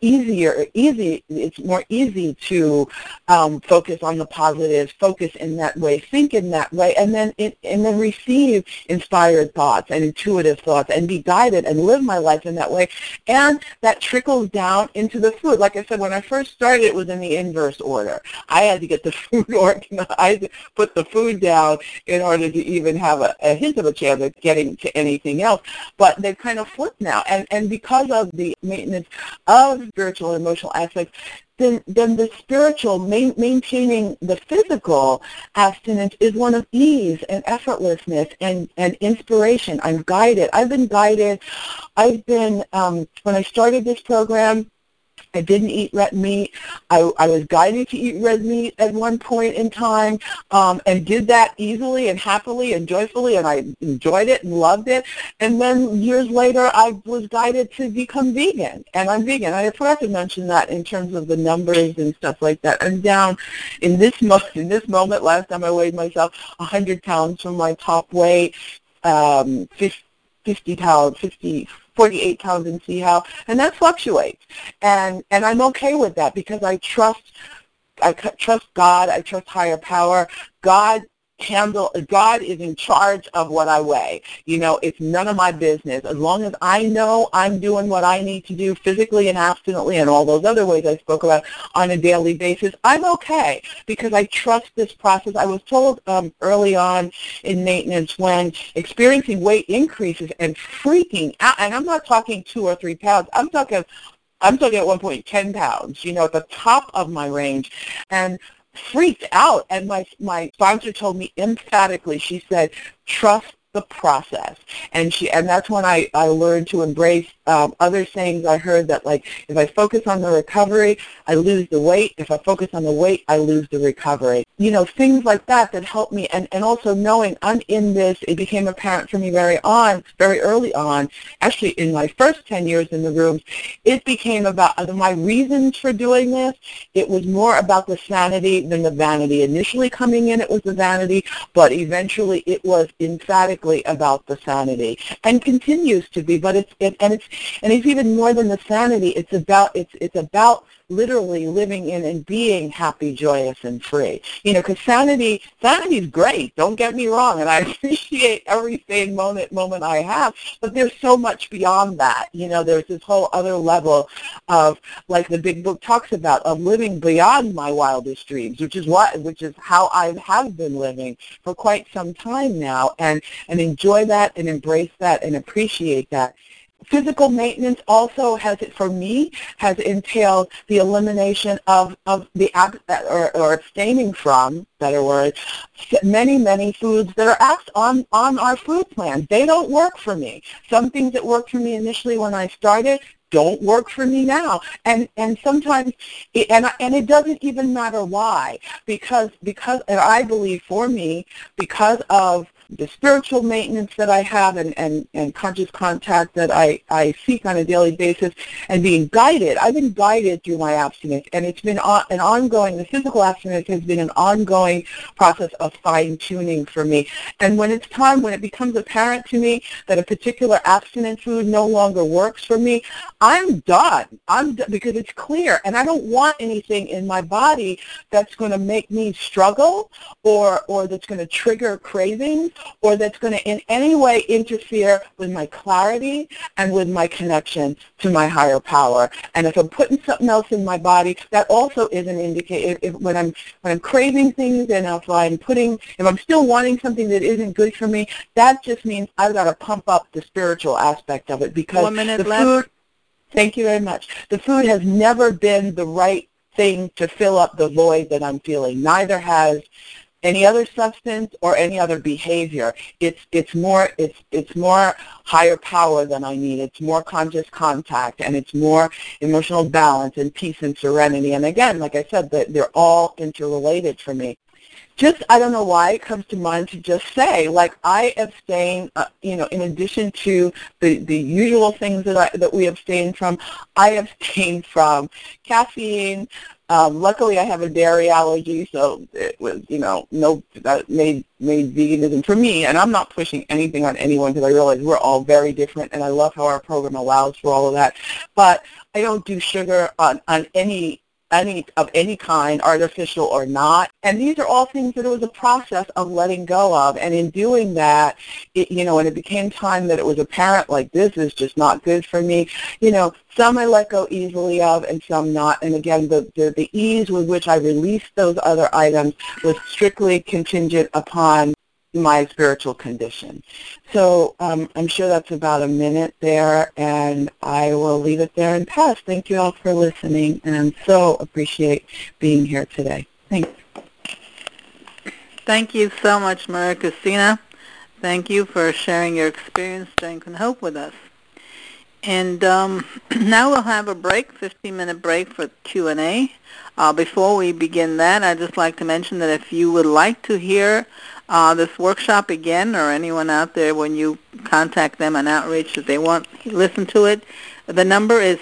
it's more easy to focus on the positives, focus in that way, think in that way, and then receive inspired thoughts and intuitive thoughts, and be guided and live my life in that way. And that trickles down into the food. Like I said, when I first started, it was in the inverse order. I had to get the food organized, put the food down in order to even have a hint of a chance of getting to anything else. But they've kind of flipped now. And because of the maintenance of spiritual and emotional aspects, then the spiritual, maintaining the physical abstinence is one of ease and effortlessness and inspiration. I'm guided. I've been guided. When I started this program, I didn't eat red meat. I was guided to eat red meat at one point in time, and did that easily and happily and joyfully, and I enjoyed it and loved it. And then years later, I was guided to become vegan, and I'm vegan. I forgot to mention that in terms of the numbers and stuff like that. I'm down in this moment. Last time I weighed myself, 100 pounds from my top weight, 48 pounds in sea how, and that fluctuates, and I'm okay with that, because I trust God, I trust higher power. God is in charge of what I weigh. It's none of my business. As long as I know I'm doing what I need to do physically and abstinently and all those other ways I spoke about on a daily basis, I'm okay, because I trust this process. I was told early on in maintenance, when experiencing weight increases and freaking out, and I'm not talking 2 or 3 pounds, I'm talking I'm talking at one point 10 pounds, at the top of my range, and freaked out. And my sponsor told me emphatically, she said, trust the process. And that's when I learned to embrace other sayings I heard that, like, if I focus on the recovery, I lose the weight. If I focus on the weight, I lose the recovery. Things like that helped me. And also knowing I'm in this, it became apparent for me very early on, actually in my first 10 years in the rooms, it became about my reasons for doing this. It was more about the sanity than the vanity. Initially coming in, it was the vanity, but eventually it was emphatically about the sanity, and continues to be. But it's even more than the sanity. It's about literally living in and being happy, joyous, and free. Because sanity is great. Don't get me wrong, and I appreciate every sane moment I have. But there's so much beyond that. There's this whole other level of, like the Big Book talks about, of living beyond my wildest dreams, which is how I have been living for quite some time now, and enjoy that and embrace that and appreciate that. Physical maintenance also has entailed the elimination of the or abstaining from, better word, many foods that are on our food plan. They don't work for me. Some things that worked for me initially when I started don't work for me now, and sometimes it doesn't even matter why, because and I believe for me, because of the spiritual maintenance that I have and conscious contact that I seek on a daily basis, and being guided. I've been guided through my abstinence, and it's been an ongoing, the physical abstinence has been an ongoing process of fine-tuning for me. And when it becomes apparent to me that a particular abstinence food no longer works for me, I'm done. Because it's clear, and I don't want anything in my body that's going to make me struggle or that's going to trigger cravings, or that's going to in any way interfere with my clarity and with my connection to my higher power. And if I'm putting something else in my body, that also is an indicator. When I'm craving things, and if I'm still wanting something that isn't good for me, that just means I've got to pump up the spiritual aspect of it, because 1 minute the left. food. Thank you very much. The food has never been the right thing to fill up the void that I'm feeling. Neither has any other substance or any other behavior. It's more higher power than I need. It's more conscious contact, and it's more emotional balance and peace and serenity. And again, like I said, they're all interrelated for me. I don't know why it comes to mind to just say, like, I abstain, in addition to the usual things that we abstain from, I abstain from caffeine. Luckily, I have a dairy allergy, so it was, that made veganism for me. And I'm not pushing anything on anyone, because I realize we're all very different, and I love how our program allows for all of that. But I don't do sugar on any of any kind, artificial or not. And these are all things that it was a process of letting go of. And in doing that, when it became time that it was apparent, like, this is just not good for me, some I let go easily of and some not. And again, the ease with which I released those other items was strictly contingent upon my spiritual condition. So I'm sure that's about a minute there, and I will leave it there and pass. Thank you all for listening, and so appreciate being here today. Thanks. Thank you so much, Maria Christina. Thank you for sharing your experience, strength, and hope with us. And now we'll have a break, 15-minute break for Q&A. Before we begin that, I'd just like to mention that if you would like to hear this workshop again, or anyone out there, when you contact them on outreach, if they want to listen to it, the number is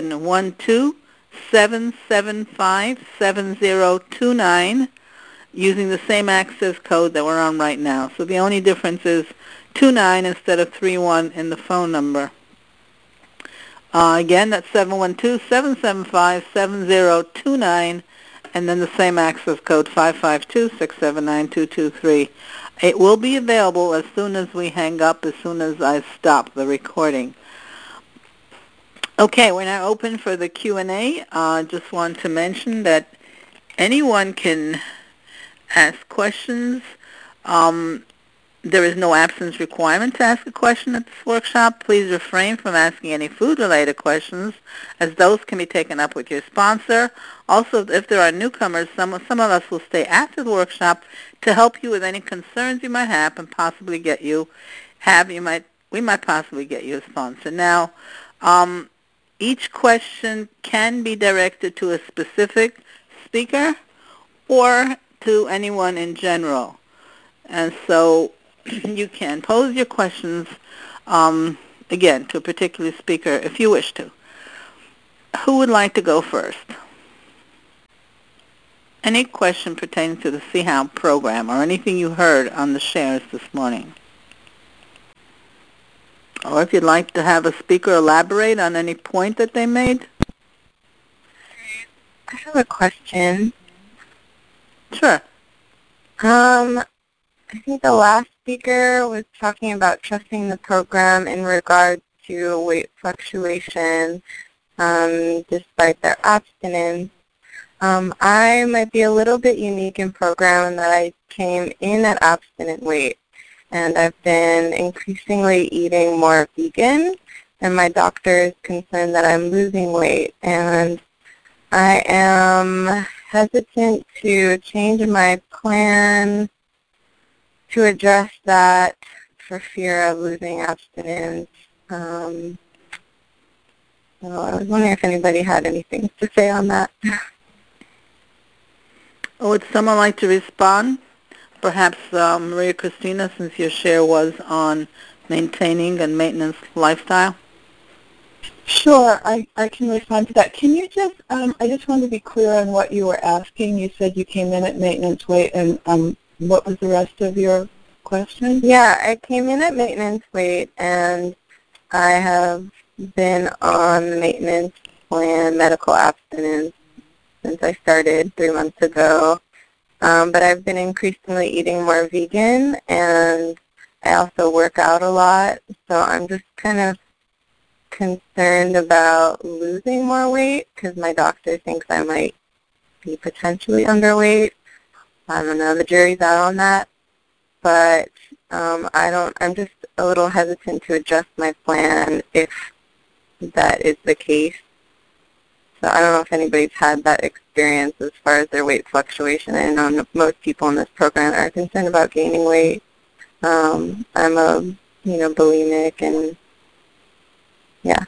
712-775-7029, using the same access code that we're on right now. So the only difference is 29 instead of 31 in the phone number. Again, that's 712-775-7029, and then the same access code, 552-679-223. It will be available as soon as we hang up, as soon as I stop the recording. Okay, we're now open for the Q&A. Just want to mention that anyone can ask questions. There is no absence requirement to ask a question at this workshop. Please refrain from asking any food-related questions, as those can be taken up with your sponsor. Also, if there are newcomers, some of us will stay after the workshop to help you with any concerns you might have and possibly we might possibly get you a sponsor. Now, each question can be directed to a specific speaker or to anyone in general. And so you can pose your questions, again, to a particular speaker if you wish to. Who would like to go first? Any question pertaining to the See How program or anything you heard on the shares this morning? Or if you'd like to have a speaker elaborate on any point that they made? I have a question. Sure. I think the last speaker was talking about trusting the program in regard to weight fluctuation despite their abstinence. I might be a little bit unique in program in that I came in at abstinent weight, and I've been increasingly eating more vegan, and my doctor is concerned that I'm losing weight, and I am hesitant to change my plan to address that for fear of losing abstinence. So I was wondering if anybody had anything to say on that. Would someone like to respond? Perhaps Maria Christina, since your share was on maintaining and maintenance lifestyle. Sure, I can respond to that. Can you just, I just wanted to be clear on what you were asking. You said you came in at maintenance weight, and what was the rest of your question? Yeah, I came in at maintenance weight, and I have been on maintenance plan, medical abstinence, since I started 3 months ago. But I've been increasingly eating more vegan, and I also work out a lot, so I'm just kind of concerned about losing more weight because my doctor thinks I might be potentially underweight. I don't know, the jury's out on that, but I'm just a little hesitant to adjust my plan if that is the case. So I don't know if anybody's had that experience as far as their weight fluctuation. I know most people in this program are concerned about gaining weight. I'm a, bulimic, and yeah.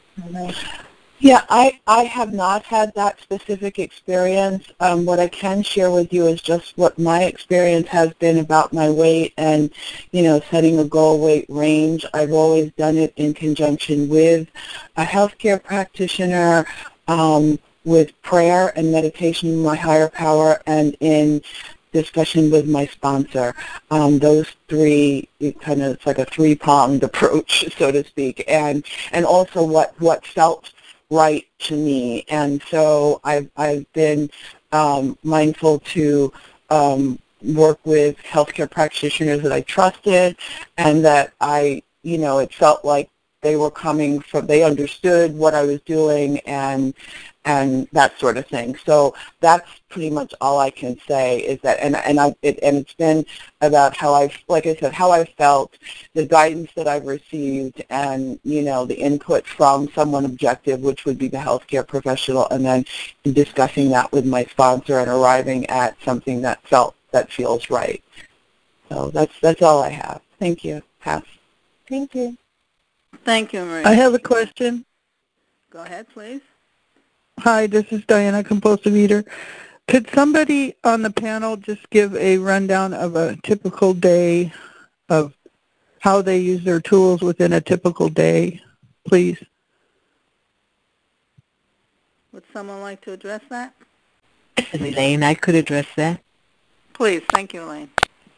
Yeah, I have not had that specific experience. What I can share with you is just what my experience has been about my weight and, setting a goal weight range. I've always done it in conjunction with a healthcare practitioner, with prayer and meditation with my higher power, and in discussion with my sponsor. Those three, it's like a three-pronged approach, so to speak, and also what felt right to me. And so I've been mindful to work with healthcare practitioners that I trusted, and that it felt like they were coming from, they understood what I was doing, and that sort of thing. So that's pretty much all I can say is that, and it's been about how how I felt, the guidance that I've received, and the input from someone objective, which would be the healthcare professional, and then discussing that with my sponsor and arriving at something that feels right. So that's all I have. Thank you. Pass. Thank you. Thank you, Maria. I have a question. Go ahead, please. Hi, this is Diana, compulsive eater. Could somebody on the panel just give a rundown of a typical day of how they use their tools within a typical day, please? Would someone like to address that? This is Elaine. I could address that. Please. Thank you, Elaine.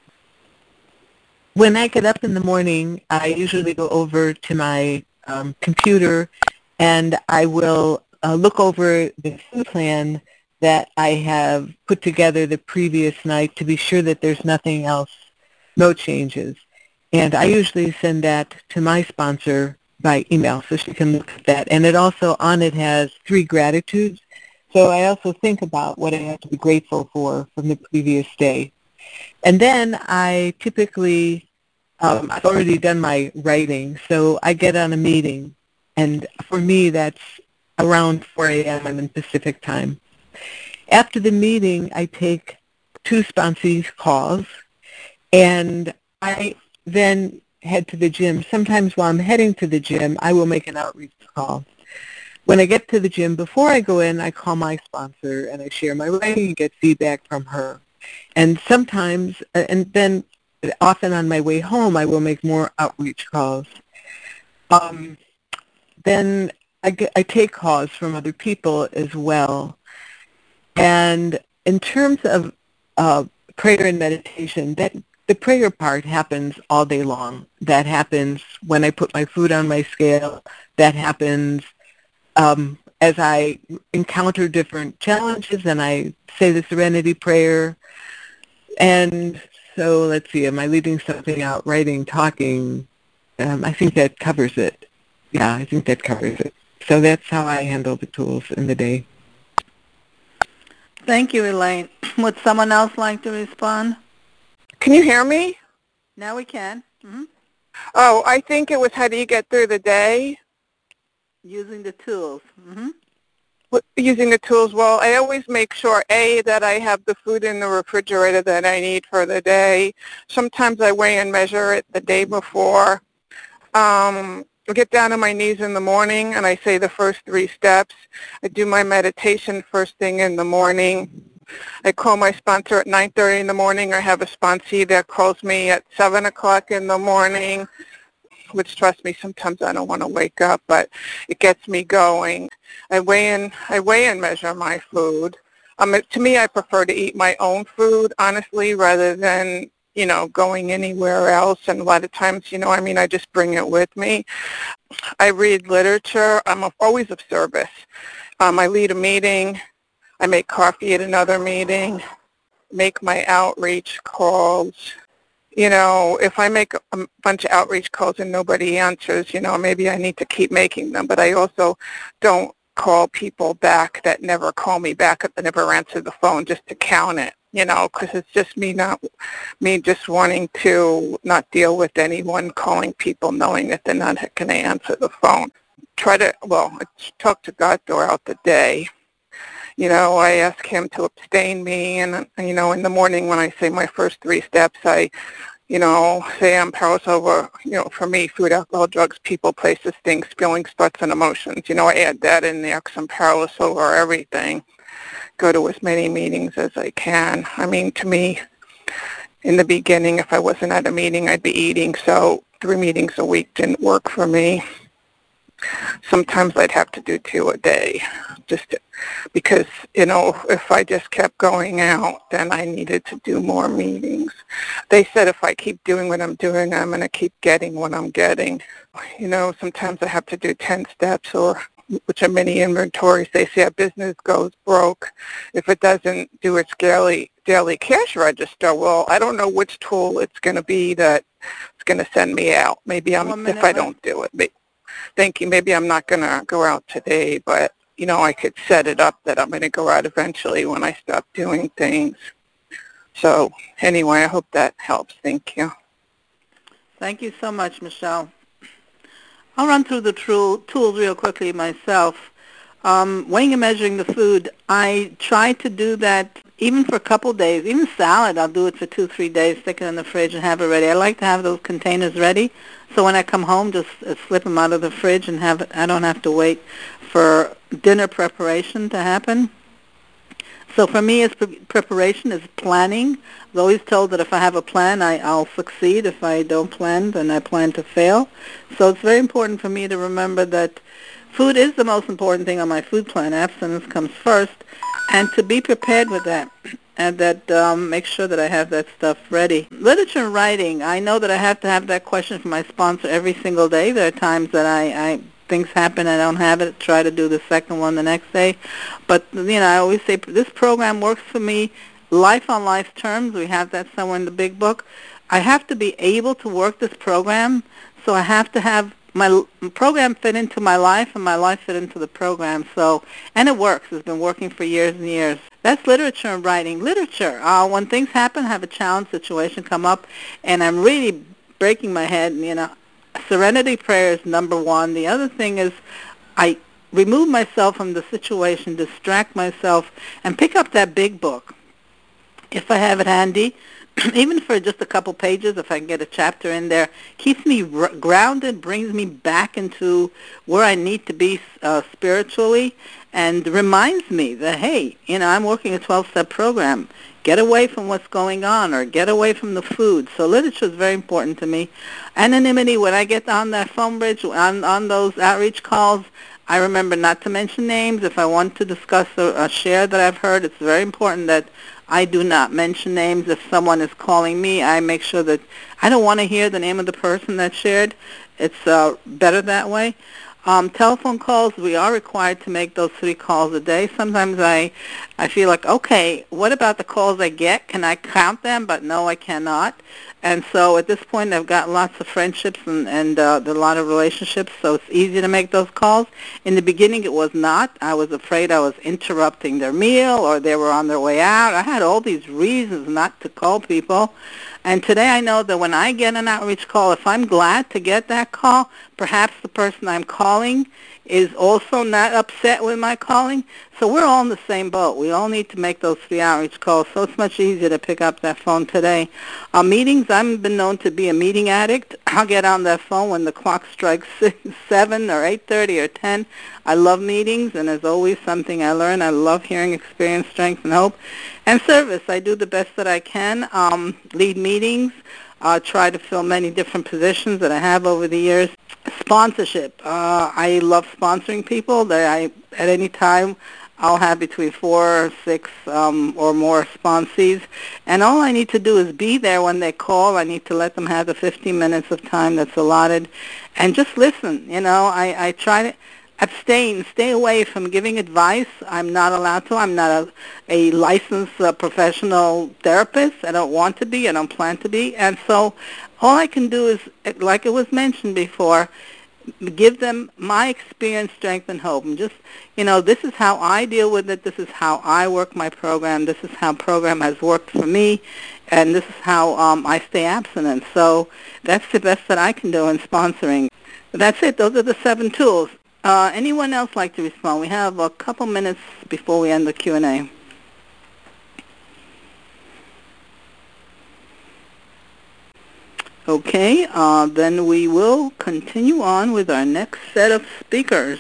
When I get up in the morning, I usually go over to my computer, and I will look over the food plan that I have put together the previous night to be sure that there's nothing else, no changes. And I usually send that to my sponsor by email so she can look at that. And it also, on it, has 3 gratitudes. So I also think about what I have to be grateful for from the previous day. And then I typically I've already done my writing, so I get on a meeting, and for me that's around 4 a.m. I'm in Pacific time. After the meeting, I take 2 sponsees calls, and I then head to the gym. Sometimes while I'm heading to the gym, I will make an outreach call. When I get to the gym, before I go in, I call my sponsor, and I share my writing and get feedback from her. And sometimes, and then often on my way home, I will make more outreach calls. Then I take calls from other people as well. And in terms of prayer and meditation, the prayer part happens all day long. That happens when I put my food on my scale. That happens as I encounter different challenges, and I say the Serenity Prayer. And so let's see, am I leaving something out? Writing, talking, I think that covers it. Yeah, I think that covers it. So that's how I handle the tools in the day. Thank you, Elaine. Would someone else like to respond? Can you hear me? Now we can. Mm-hmm. Oh, I think it was how do you get through the day? Using the tools. Mm-hmm. Using the tools, well, I always make sure, A, that I have the food in the refrigerator that I need for the day. Sometimes I weigh and measure it the day before. I get down on my knees in the morning and I say the first 3 steps. I do my meditation first thing in the morning. I call my sponsor at 9:30 in the morning, or have a sponsee that calls me at 7 o'clock in the morning, which, trust me, sometimes I don't want to wake up, but it gets me going. I weigh and measure my food. To me, I prefer to eat my own food, honestly, rather than, going anywhere else. And a lot of times, I just bring it with me. I read literature. I'm always of service. I lead a meeting. I make coffee at another meeting, make my outreach calls. If I make a bunch of outreach calls and nobody answers, maybe I need to keep making them. But I also don't call people back that never call me back, that never answer the phone, just to count it, because it's just me just wanting to not deal with anyone calling people knowing that they're not going to answer the phone. I talk to God throughout the day. I ask him to abstain me, and, in the morning when I say my first 3 steps, I, say I'm powerless over, for me, food, alcohol, drugs, people, places, things, feelings, thoughts, and emotions. I add that in there because I'm powerless over everything. Go to as many meetings as I can. To me, in the beginning, if I wasn't at a meeting, I'd be eating, so 3 meetings a week didn't work for me. Sometimes I'd have to do 2 a day, because, if I just kept going out, then I needed to do more meetings. They said if I keep doing what I'm doing, I'm going to keep getting what I'm getting. Sometimes I have to do 10 steps, which are many inventories. They say a business goes broke if it doesn't do its daily cash register. Well, I don't know which tool it's going to be that it's going to send me out. Maybe if I don't do it. Thank you. Maybe I'm not going to go out today, but, I could set it up that I'm going to go out eventually when I stop doing things. So anyway, I hope that helps. Thank you. Thank you so much, Michelle. I'll run through the tools real quickly myself. Weighing and measuring the food, I try to do that even for a couple days. Even salad, I'll do it for 2-3 days, stick it in the fridge and have it ready. I like to have those containers ready, so when I come home, just slip them out of the fridge and have it. I don't have to wait for dinner preparation to happen. So for me, it's preparation, is planning. I was always told that if I have a plan, I'll succeed. If I don't plan, then I plan to fail. So it's very important for me to remember that food is the most important thing on my food plan. Abstinence comes first, and to be prepared with that, and that make sure that I have that stuff ready. Literature and writing, I know that I have to have that question from my sponsor every single day. There are times that things happen, I don't have it, try to do the second one the next day. But, I always say this program works for me, life on life terms. We have that somewhere in the big book. I have to be able to work this program, so I have to have my program fit into my life and my life fit into the program. And it works. It's been working for years and years. That's literature and writing. Literature, when things happen, have a challenge situation come up, and I'm really breaking my head. Serenity prayer is number one. The other thing is I remove myself from the situation, distract myself, and pick up that big book. If I have it handy, even for just a couple pages, if I can get a chapter in there, keeps me grounded, brings me back into where I need to be spiritually, and reminds me that, hey, I'm working a 12-step program. Get away from what's going on, or get away from the food. So literature is very important to me. Anonymity, when I get on that phone bridge, on those outreach calls, I remember not to mention names. If I want to discuss a share that I've heard, it's very important that I do not mention names. If someone is calling me, I make sure that I don't want to hear the name of the person that shared. It's better that way. Telephone calls, we are required to make those 3 calls a day. Sometimes I feel like, okay, what about the calls I get? Can I count them? But no, I cannot. And so at this point, I've got lots of friendships and a lot of relationships, so it's easy to make those calls. In the beginning, it was not. I was afraid I was interrupting their meal or they were on their way out. I had all these reasons not to call people. And today I know that when I get an outreach call, if I'm glad to get that call, perhaps the person I'm calling is also not upset with my calling. So we're all in the same boat. We all need to make those 3 outreach calls, so it's much easier to pick up that phone today. Meetings, I've been known to be a meeting addict. I'll get on that phone when the clock strikes 7 or 8:30 or 10. I love meetings, and there's always something I learn. I love hearing experience, strength, and hope. And service, I do the best that I can, lead meetings, try to fill many different positions that I have over the years. Sponsorship, I love sponsoring people. At any time, I'll have between 4 or 6 or more sponsees, and all I need to do is be there when they call. I need to let them have the 15 minutes of time that's allotted, and just listen. I try to abstain, stay away from giving advice. I'm not allowed to. I'm not a licensed professional therapist. I don't want to be. I don't plan to be. And so all I can do is, like it was mentioned before, give them my experience, strength, and hope. And just, this is how I deal with it. This is how I work my program. This is how program has worked for me. And this is how I stay abstinent. So that's the best that I can do in sponsoring. That's it. Those are the 7 tools. Anyone else like to respond? We have a couple minutes before we end the Q&A. Okay, then we will continue on with our next set of speakers.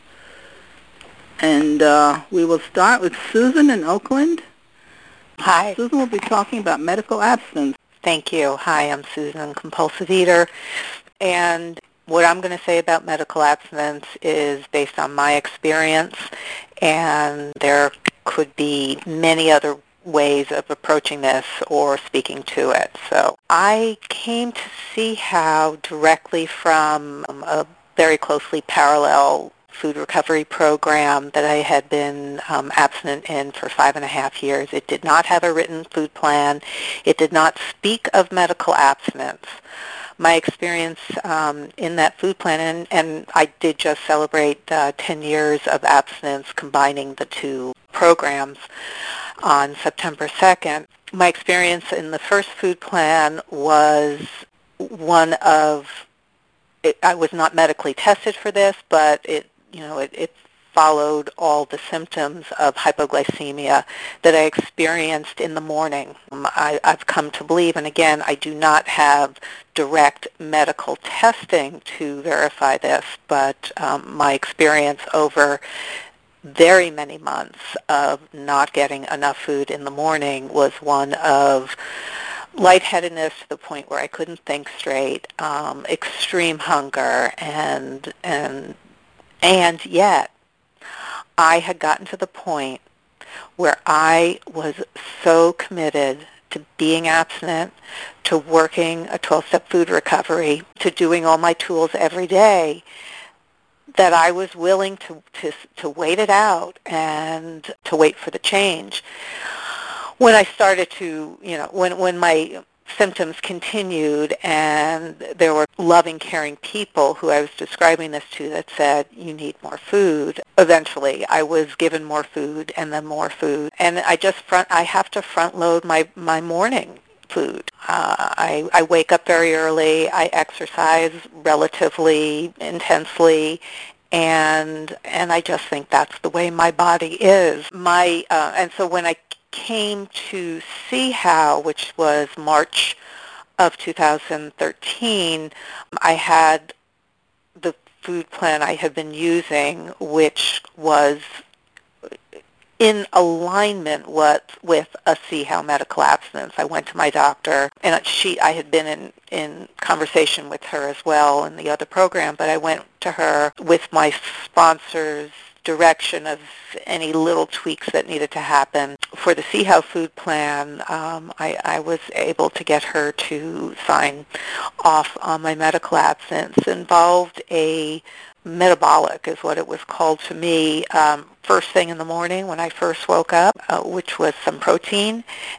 And we will start with Susan in Oakland. Hi. Susan will be talking about medical abstinence. Thank you. Hi, I'm Susan, compulsive eater. And what I'm going to say about medical abstinence is based on my experience, and there could be many other ways of approaching this or speaking to it. So I came to see how directly from a very closely parallel food recovery program that I had been abstinent in for 5.5 years. It did not have a written food plan. It did not speak of medical abstinence. My experience in that food plan, and I did just celebrate 10 years of abstinence combining the 2 programs on September 2nd. My experience in the first food plan was one of, I was not medically tested for this, but it followed all the symptoms of hypoglycemia that I experienced in the morning. I've come to believe, and again, I do not have direct medical testing to verify this, but my experience over very many months of not getting enough food in the morning was one of lightheadedness to the point where I couldn't think straight, extreme hunger, and yet I had gotten to the point where I was so committed to being abstinent, to working a 12-step food recovery, to doing all my tools every day, that I was willing to wait it out and to wait for the change. When I started to, when my symptoms continued and there were loving, caring people who I was describing this to that said, you need more food. Eventually, I was given more food and then more food. And I have to front load my morning. food. I wake up very early. I exercise relatively intensely, and I just think that's the way my body is. And so when I came to See How, which was March of 2013, I had the food plan I had been using, which was in alignment with a See How medical abstinence. I went to my doctor, and I had been in conversation with her as well in the other program, but I went to her with my sponsor's direction of any little tweaks that needed to happen. For the See How food plan, I was able to get her to sign off on my medical abstinence. It involved a metabolic, is what it was called to me, first thing in the morning when I first woke up, which was some protein,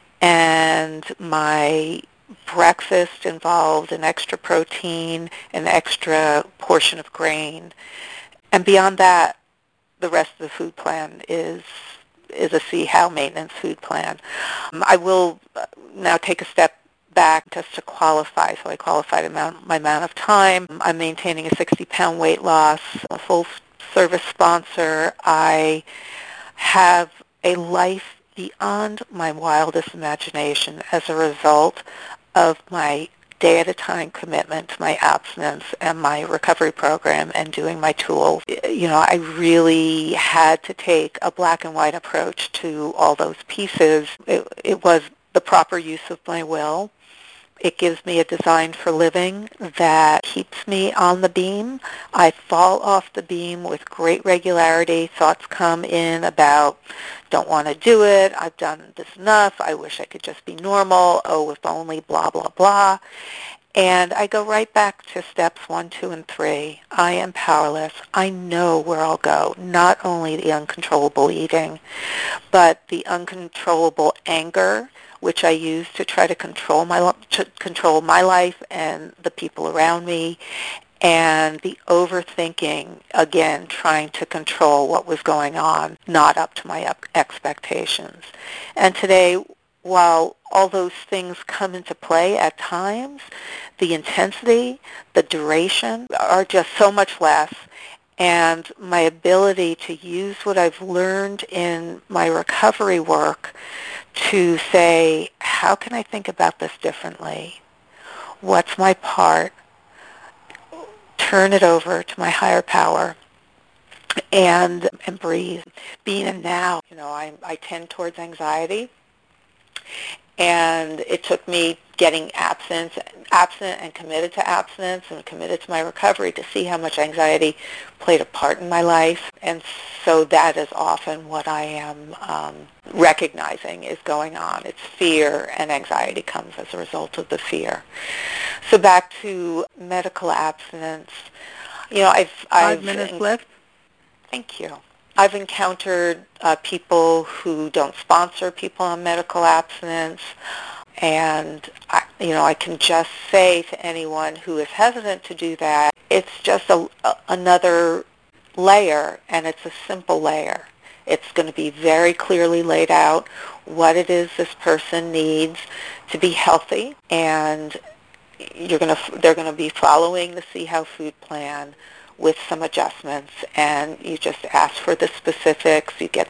and my breakfast involved an extra protein, an extra portion of grain, and beyond that, the rest of the food plan is a See How maintenance food plan. I will now take a step back just to qualify. So I qualified my amount of time. I'm maintaining a 60-pound weight loss, a full-service sponsor. I have a life beyond my wildest imagination as a result of my day-at-a-time commitment to my abstinence and my recovery program and doing my tools. You know, I really had to take a black and white approach to all those pieces. It was the proper use of my will. It gives me a design for living that keeps me on the beam. I fall off the beam with great regularity. Thoughts come in about, don't want to do it, I've done this enough, I wish I could just be normal, oh, if only, blah, blah, blah. And I go right back to steps 1, 2, and 3. I am powerless. I know where I'll go, not only the uncontrollable eating, but the uncontrollable anger, which I use to try to control my life and the people around me, and the overthinking, again, trying to control what was going on, not up to my expectations. And today, while all those things come into play at times, the intensity, the duration are just so much less, and my ability to use what I've learned in my recovery work to say, how can I think about this differently? What's my part? Turn it over to my higher power and breathe. Being in now. You know, I tend towards anxiety, and it took me getting abstinent and committed to abstinence and committed to my recovery to see how much anxiety played a part in my life. And so that is often what I am recognizing is going on. It's fear, and anxiety comes as a result of the fear. So back to medical abstinence. You know, I've 5 minutes left. Thank you. I've encountered people who don't sponsor people on medical abstinence, and I can just say to anyone who is hesitant to do that, it's just another layer, and it's a simple layer. It's going to be very clearly laid out what it is this person needs to be healthy, and they're going to be following the See How food plan with some adjustments, and you just ask for the specifics. You get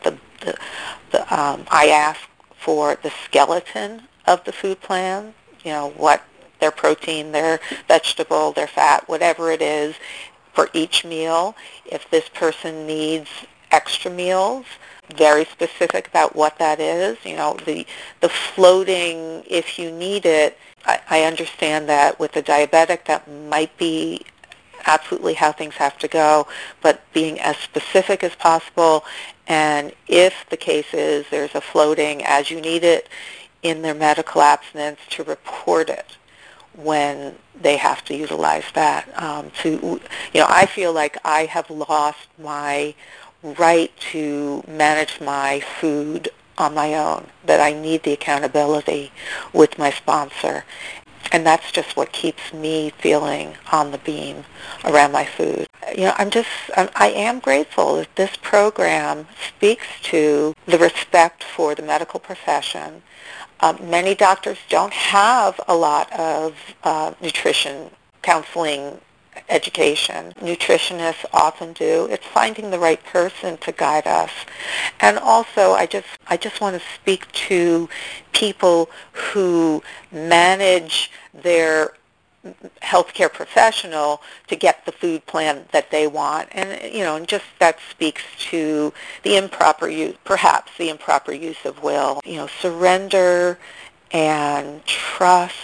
I ask for the skeleton of the food plan, you know, what their protein, their vegetable, their fat, whatever it is for each meal. If this person needs extra meals, very specific about what that is. You know, the floating, if you need it, I understand that with a diabetic that might be absolutely how things have to go, but being as specific as possible, and if the case is there's a floating as you need it in their medical abstinence, to report it when they have to utilize that. I feel like I have lost my right to manage my food on my own, that I need the accountability with my sponsor. And that's just what keeps me feeling on the beam around my food. I am grateful that this program speaks to the respect for the medical profession. Many doctors don't have a lot of nutrition counseling education. Nutritionists often do. It's finding the right person to guide us. And also, I just want to speak to people who manage their healthcare professional to get the food plan that they want. And just that speaks to the improper use, perhaps the improper use of will. Surrender and trust.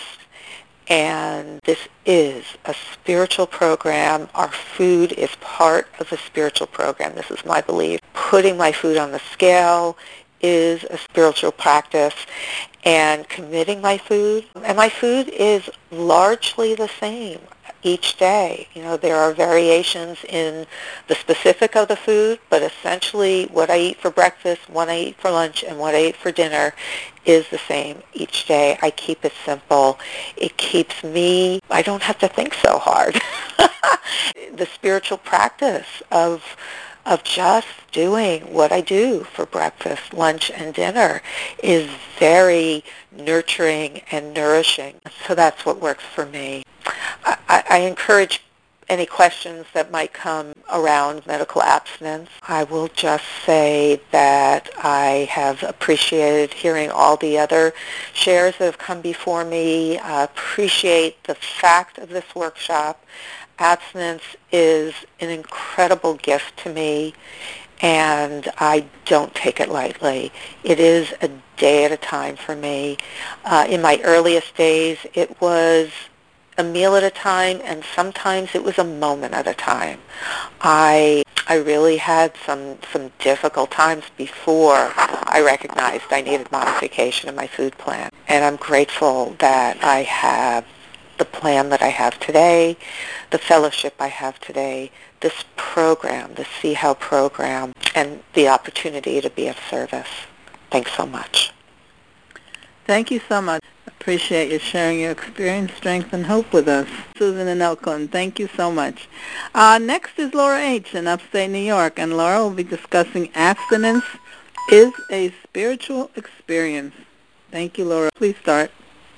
And this is a spiritual program. Our food is part of a spiritual program. This is my belief. Putting my food on the scale is a spiritual practice, and committing my food. And my food is largely the same each day. There are variations in the specific of the food, but essentially what I eat for breakfast, what I eat for lunch, and what I eat for dinner is the same each day. I keep it simple. It keeps me, I don't have to think so hard. The spiritual practice of just doing what I do for breakfast, lunch, and dinner is very nurturing and nourishing. So that's what works for me. I encourage any questions that might come around medical abstinence. I will just say that I have appreciated hearing all the other shares that have come before me. I appreciate the fact of this workshop. Abstinence is an incredible gift to me, and I don't take it lightly. It is a day at a time for me. In my earliest days, it was a meal at a time, and sometimes it was a moment at a time. I really had some difficult times before I recognized I needed modification in my food plan, and I'm grateful that I have the plan that I have today, the fellowship I have today, this program, the See How program, and the opportunity to be of service. Thanks so much. Thank you so much. Appreciate you sharing your experience, strength, and hope with us. Susan and Elkhorn, thank you so much. Next is Laura H. in upstate New York, and Laura will be discussing abstinence is a spiritual experience. Thank you, Laura. Please start.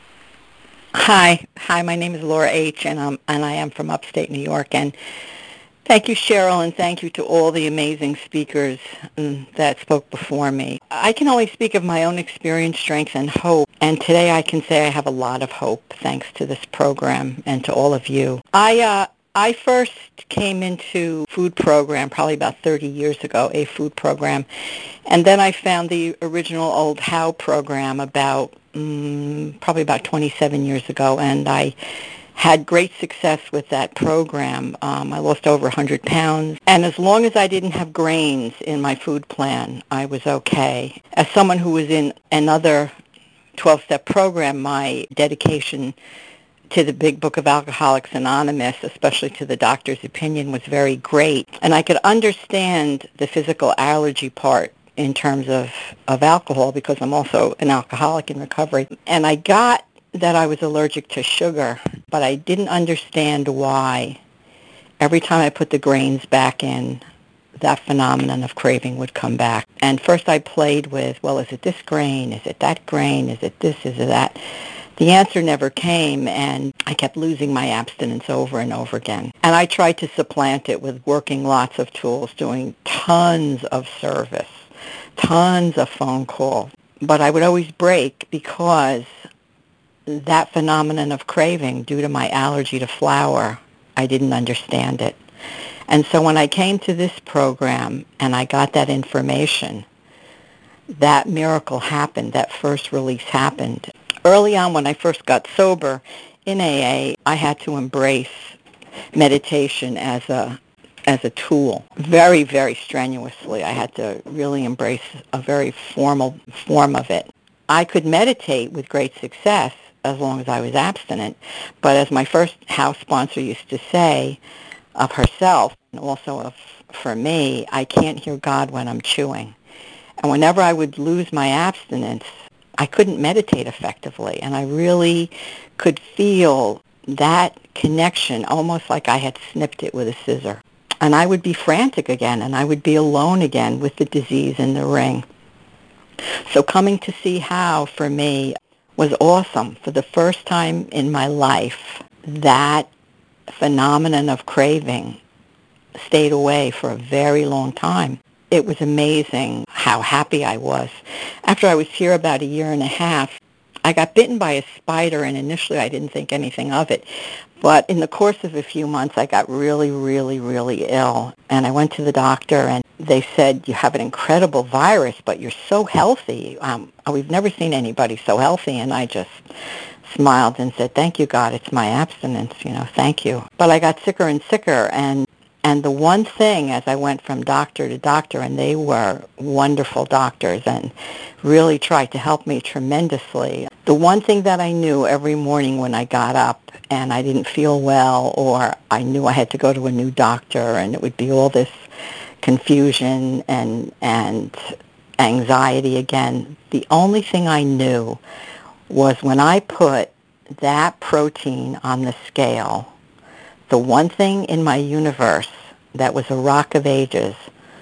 Hi, my name is Laura H., and I am from upstate New York. And thank you, Cheryl, and thank you to all the amazing speakers that spoke before me. I can only speak of my own experience, strength, and hope, and today I can say I have a lot of hope thanks to this program and to all of you. I first came into food program probably about 30 years ago, a food program, and then I found the original old How program probably about 27 years ago, and I had great success with that program. I lost over 100 pounds, and as long as I didn't have grains in my food plan, I was okay. As someone who was in another 12-step program, my dedication to the Big Book of Alcoholics Anonymous, especially to the doctor's opinion, was very great. And I could understand the physical allergy part in terms of alcohol because I'm also an alcoholic in recovery. And I got that I was allergic to sugar, but I didn't understand why. Every time I put the grains back in, that phenomenon of craving would come back. And first I played with, well, is it this grain? Is it that grain? Is it this? Is it that? The answer never came, and I kept losing my abstinence over and over again. And I tried to supplant it with working lots of tools, doing tons of service, tons of phone calls. But I would always break because that phenomenon of craving, due to my allergy to flour, I didn't understand it. And so when I came to this program and I got that information, that miracle happened, that first release happened. Early on when I first got sober in AA, I had to embrace meditation as a tool, very, very strenuously. I had to really embrace a very formal form of it. I could meditate with great success as long as I was abstinent, but as my first house sponsor used to say of herself, and also for me, I can't hear God when I'm chewing. And whenever I would lose my abstinence, I couldn't meditate effectively, and I really could feel that connection almost like I had snipped it with a scissor. and I would be frantic again, and I would be alone again with the disease in the ring. So coming to see how, for me, was awesome. For the first time in my life, that phenomenon of craving stayed away for a very long time. It was amazing how happy I was. After I was here about a year and a half, I got bitten by a spider, and initially I didn't think anything of it. But in the course of a few months, I got really, really, really ill. And I went to the doctor, and they said, you have an incredible virus, but you're so healthy. We've never seen anybody so healthy. And I just smiled and said, thank you, God, it's my abstinence, thank you. But I got sicker and sicker, and the one thing, as I went from doctor to doctor, and they were wonderful doctors and really tried to help me tremendously, the one thing that I knew every morning when I got up and I didn't feel well, or I knew I had to go to a new doctor, and it would be all this confusion and anxiety again, the only thing I knew was when I put that protein on the scale, the one thing in my universe that was a rock of ages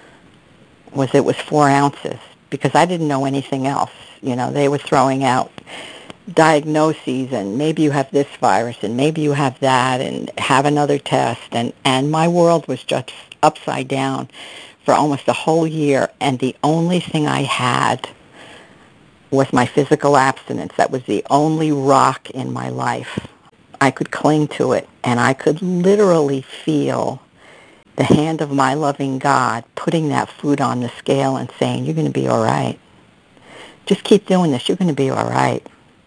was it was 4 ounces, because I didn't know anything else. They were throwing out diagnoses, and maybe you have this virus, and maybe you have that, and have another test, and my world was just upside down for almost a whole year, and the only thing I had was my physical abstinence. That was the only rock in my life. I could cling to it, and I could literally feel the hand of my loving God putting that food on the scale and saying, you're going to be all right. Just keep doing this. You're going to be all right.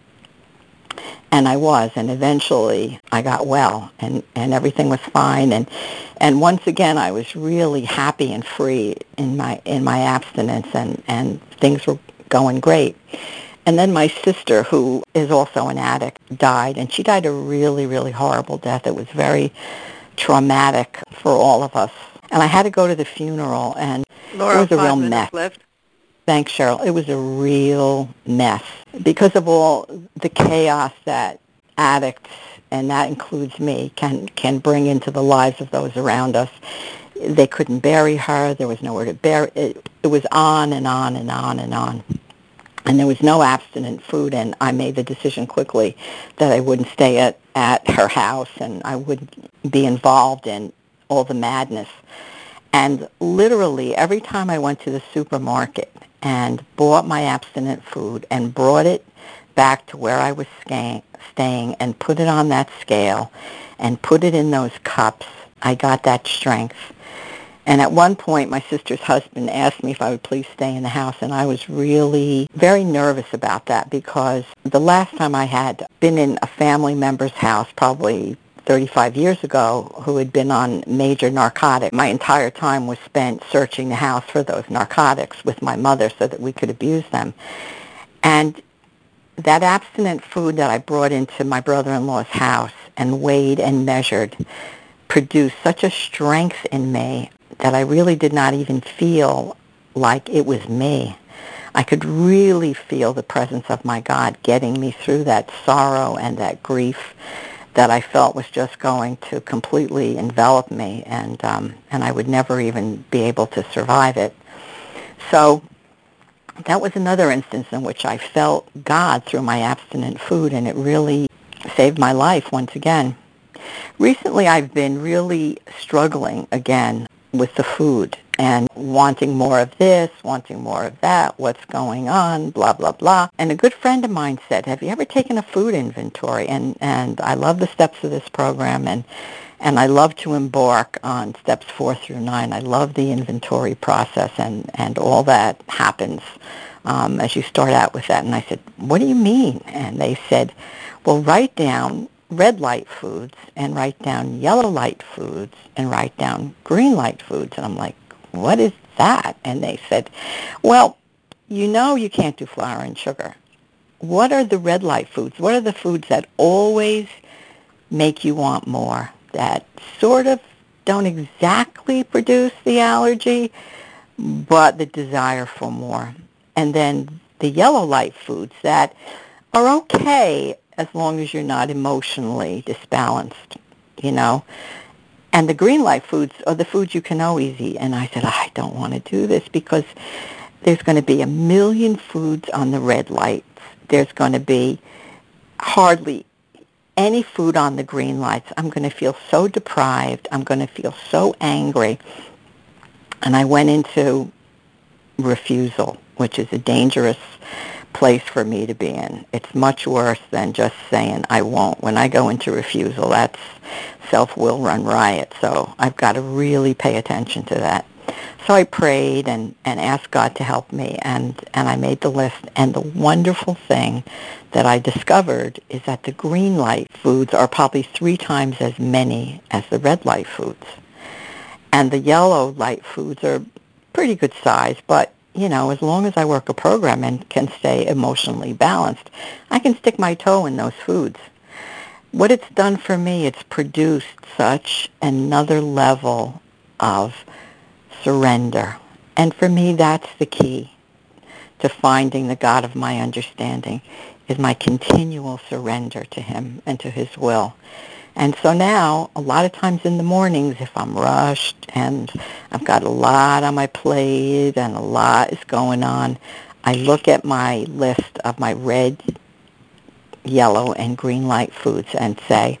And I was, and eventually I got well, and everything was fine. And once again, I was really happy and free in my abstinence, and things were going great. And then my sister, who is also an addict, died, and she died a really, really horrible death. It was very traumatic for all of us. And I had to go to the funeral, and Laura, it was a real 5 minutes mess. left. Thanks, Cheryl. It was a real mess because of all the chaos that addicts, and that includes me, can bring into the lives of those around us. They couldn't bury her. There was nowhere to bury. It was on and on and on and on. And there was no abstinent food, and I made the decision quickly that I wouldn't stay at her house, and I wouldn't be involved in all the madness. And literally every time I went to the supermarket and bought my abstinent food and brought it back to where I was staying and put it on that scale and put it in those cups, I got that strength. And at one point, my sister's husband asked me if I would please stay in the house, and I was really very nervous about that, because the last time I had been in a family member's house, probably 35 years ago, who had been on major narcotics, my entire time was spent searching the house for those narcotics with my mother so that we could abuse them. And that abstinent food that I brought into my brother-in-law's house and weighed and measured produced such a strength in me that I really did not even feel like it was me. I could really feel the presence of my God getting me through that sorrow and that grief that I felt was just going to completely envelop me, and I would never even be able to survive it. So that was another instance in which I felt God through my abstinent food, and it really saved my life once again. Recently, I've been really struggling again with the food and wanting more of this, wanting more of that, what's going on, blah, blah, blah. And a good friend of mine said, have you ever taken a food inventory? And I love the steps of this program, and I love to embark on steps 4 through 9. I love the inventory process and all that happens as you start out with that. And I said, what do you mean? And they said, well, write down red light foods and write down yellow light foods and write down green light foods. And I'm like, what is that? And they said, well, you can't do flour and sugar. What are the red light foods? What are the foods that always make you want more, that sort of don't exactly produce the allergy, but the desire for more? And then the yellow light foods that are okay as long as you're not emotionally disbalanced, And the green light foods are the foods you can always eat. And I said, I don't want to do this because there's going to be 1 million foods on the red lights. There's going to be hardly any food on the green lights. I'm going to feel so deprived. I'm going to feel so angry. And I went into refusal, which is a dangerous place for me to be in. It's much worse than just saying I won't. When I go into refusal, that's self-will run riot. So I've got to really pay attention to that. So I prayed and asked God to help me, and I made the list. And the wonderful thing that I discovered is that the green light foods are probably 3 times as many as the red light foods. And the yellow light foods are pretty good size, but, you know, as long as I work a program and can stay emotionally balanced, I can stick my toe in those foods. What it's done for me, it's produced such another level of surrender. And for me, that's the key to finding the God of my understanding, is my continual surrender to him and to his will. And so now, a lot of times in the mornings, if I'm rushed and I've got a lot on my plate and a lot is going on, I look at my list of my red, yellow, and green light foods and say,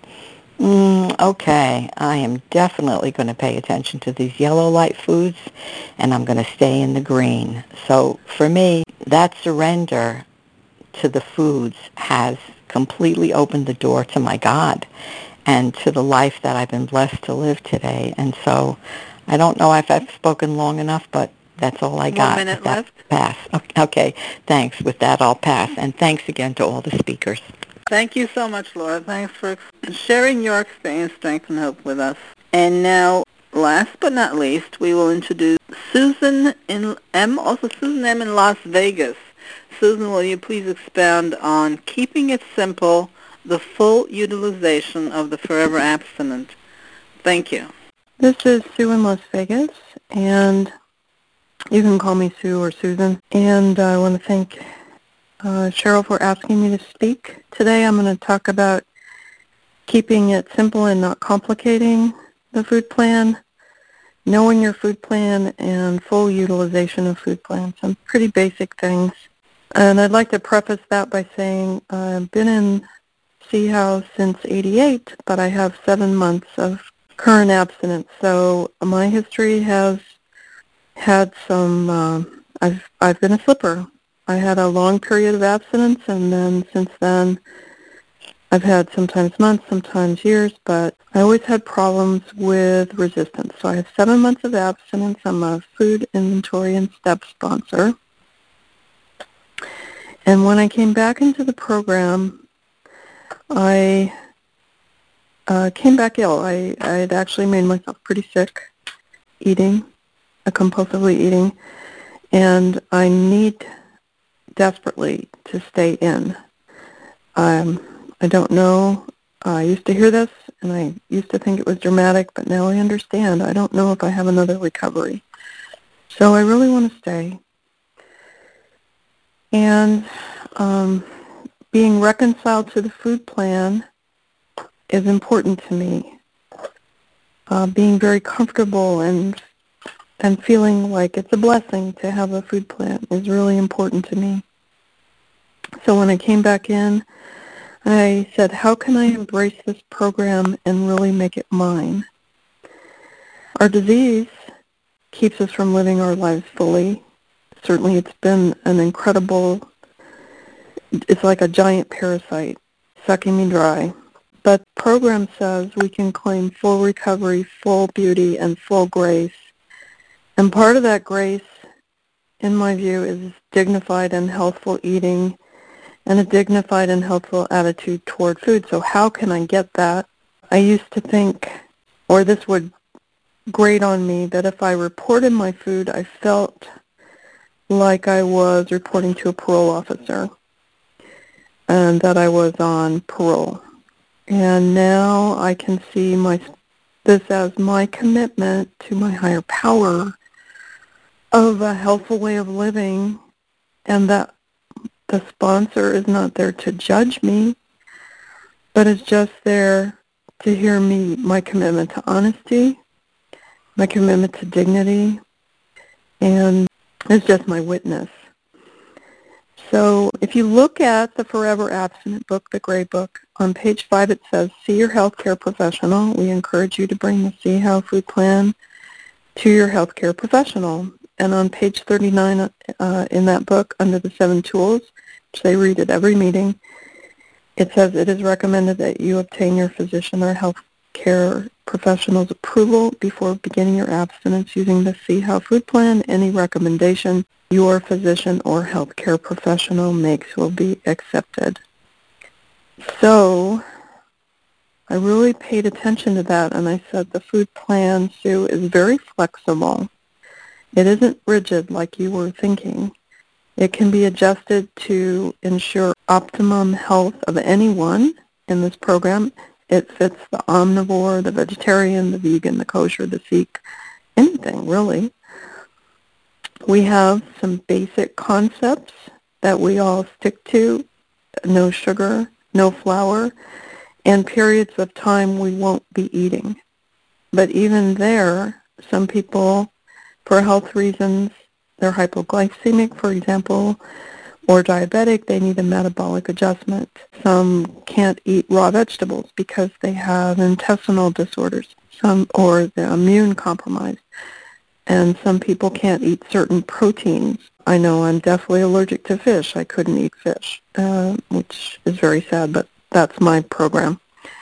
okay, I am definitely going to pay attention to these yellow light foods, and I'm going to stay in the green. So for me, that surrender to the foods has completely opened the door to my God and to the life that I've been blessed to live today. And so I don't know if I've spoken long enough, but that's all I got. 1 minute left. Pass. Okay, thanks. With that, I'll pass. And thanks again to all the speakers. Thank you so much, Laura. Thanks for sharing your experience, strength, and hope with us. And now, last but not least, we will introduce Susan M. in Las Vegas. Susan, will you please expound on keeping it simple, the full utilization of the Forever Abstinent? Thank you. This is Sue in Las Vegas, and you can call me Sue or Susan. And I want to thank Cheryl for asking me to speak. Today I'm going to talk about keeping it simple and not complicating the food plan, knowing your food plan, and full utilization of food plan. Some pretty basic things. And I'd like to preface that by saying I've been in C-House since '88, but I have 7 months of current abstinence. So my history has had some, I've been a slipper. I had a long period of abstinence, and then since then I've had sometimes months, sometimes years, but I always had problems with resistance. So I have 7 months of abstinence. I'm a food inventory and step sponsor. And when I came back into the program, I came back ill. I had actually made myself pretty sick compulsively eating, and I need desperately to stay in. I don't know. I used to hear this, and I used to think it was dramatic, but now I understand. I don't know if I have another recovery. So I really want to stay. And being reconciled to the food plan is important to me. Being very comfortable and feeling like it's a blessing to have a food plan is really important to me. So when I came back in, I said, how can I embrace this program and really make it mine? Our disease keeps us from living our lives fully. Certainly it's been an incredible, it's like a giant parasite sucking me dry. But the program says we can claim full recovery, full beauty, and full grace. And part of that grace, in my view, is dignified and healthful eating and a dignified and healthful attitude toward food. So how can I get that? I used to think, or this would grate on me, that if I reported my food, I felt like I was reporting to a parole officer and that I was on parole. And now I can see this as my commitment to my higher power of a healthful way of living, and that the sponsor is not there to judge me, but is just there to hear my commitment to honesty, my commitment to dignity, and it's just my witness. So if you look at the Forever Abstinent book, the gray book, on page 5 it says, see your healthcare professional. We encourage you to bring the See How food plan to your healthcare professional. And on page 39 in that book, under the 7 tools, which they read at every meeting, it says it is recommended that you obtain your physician or healthcare professional's approval before beginning your abstinence using the See How food plan. Any recommendation your physician or healthcare professional makes will be accepted. So I really paid attention to that, and I said the food plan, Sue, is very flexible. It isn't rigid like you were thinking. It can be adjusted to ensure optimum health of anyone in this program. It fits the omnivore, the vegetarian, the vegan, the kosher, the Sikh, anything really. We have some basic concepts that we all stick to: no sugar, no flour, and periods of time we won't be eating. But even there, some people, for health reasons, they're hypoglycemic, for example, or diabetic, they need a metabolic adjustment. Some can't eat raw vegetables because they have intestinal disorders, or they're immune compromised. And some people can't eat certain proteins. I know I'm definitely allergic to fish. I couldn't eat fish, which is very sad, but that's my program.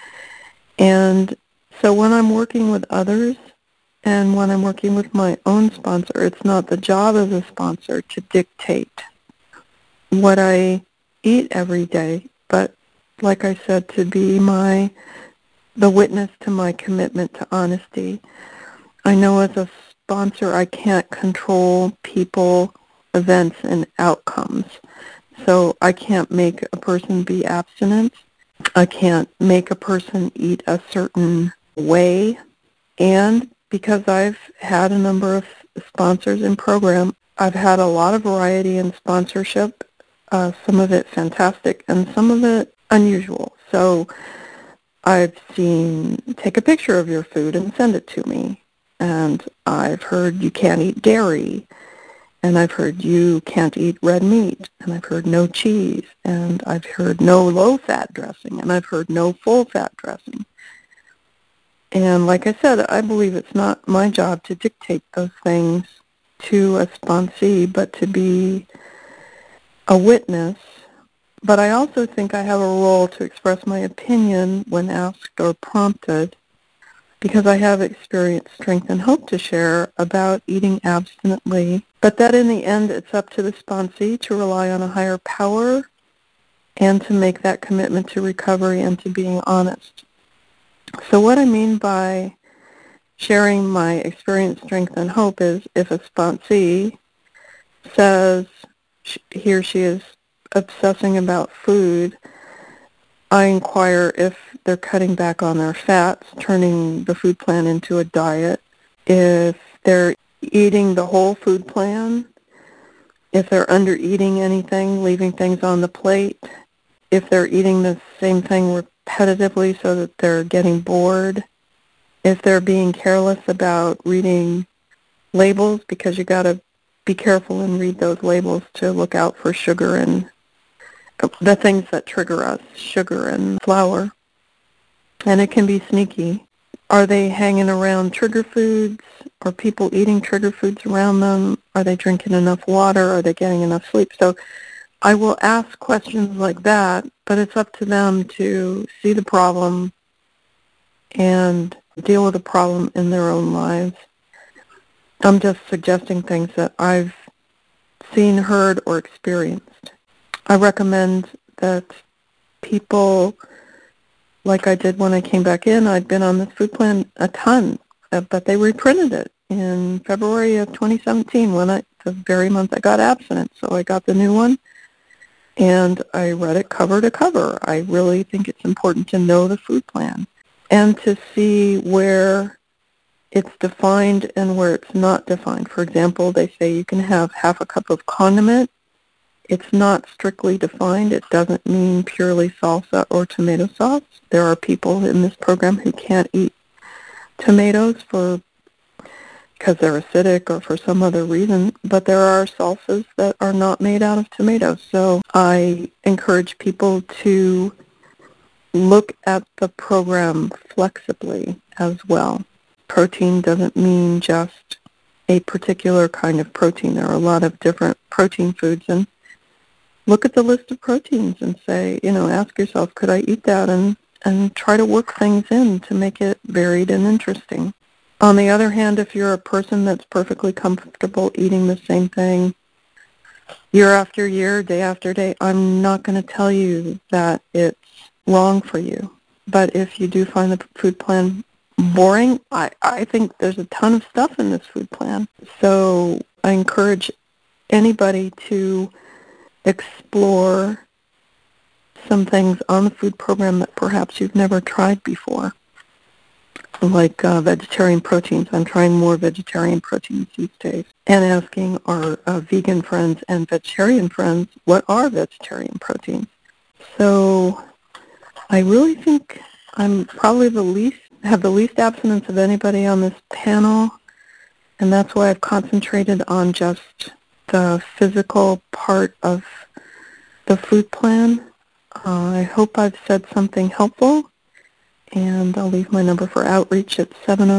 And so when I'm working with others and when I'm working with my own sponsor, it's not the job of the sponsor to dictate what I eat every day, but like I said, to be the witness to my commitment to honesty. I know as a sponsor I can't control people, events, and outcomes. So I can't make a person be abstinent. I can't make a person eat a certain way. And because I've had a number of sponsors in program, I've had a lot of variety in sponsorship, some of it fantastic and some of it unusual. So I've seen, take a picture of your food and send it to me. And I've heard you can't eat dairy. And I've heard you can't eat red meat. And I've heard no cheese. And I've heard no low-fat dressing. And I've heard no full-fat dressing. And like I said, I believe it's not my job to dictate those things to a sponsee, but to be a witness. But I also think I have a role to express my opinion when asked or prompted, because I have experience, strength, and hope to share about eating abstinently, but that in the end it's up to the sponsee to rely on a higher power and to make that commitment to recovery and to being honest. So what I mean by sharing my experience, strength, and hope is if a sponsee says he or she is obsessing about food, I inquire if they're cutting back on their fats, turning the food plan into a diet, if they're eating the whole food plan, if they're under-eating anything, leaving things on the plate, if they're eating the same thing repetitively so that they're getting bored, if they're being careless about reading labels, because you got to be careful and read those labels to look out for sugar and the things that trigger us, sugar and flour. And it can be sneaky. Are they hanging around trigger foods? Are people eating trigger foods around them? Are they drinking enough water? Are they getting enough sleep? So I will ask questions like that, but it's up to them to see the problem and deal with the problem in their own lives. I'm just suggesting things that I've seen, heard, or experienced. I recommend that people, like I did when I came back in, I'd been on this food plan a ton, but they reprinted it in February of 2017, the very month I got abstinent. So I got the new one, and I read it cover to cover. I really think it's important to know the food plan and to see where it's defined and where it's not defined. For example, they say you can have half a cup of condiment It's not strictly defined. It doesn't mean purely salsa or tomato sauce. There are people in this program who can't eat tomatoes because they're acidic or for some other reason, but there are salsas that are not made out of tomatoes. So I encourage people to look at the program flexibly as well. Protein doesn't mean just a particular kind of protein. There are a lot of different protein foods, and look at the list of proteins and say, ask yourself, could I eat that? And try to work things in to make it varied and interesting. On the other hand, if you're a person that's perfectly comfortable eating the same thing year after year, day after day, I'm not going to tell you that it's wrong for you. But if you do find the food plan boring, I think there's a ton of stuff in this food plan. So I encourage anybody to explore some things on the food program that perhaps you've never tried before, like vegetarian proteins. I'm trying more vegetarian proteins these days, and asking our vegan friends and vegetarian friends, what are vegetarian proteins? So I really think I'm probably have the least abstinence of anybody on this panel, and that's why I've concentrated on just the physical part of the food plan. I hope I've said something helpful, and I'll leave my number for outreach at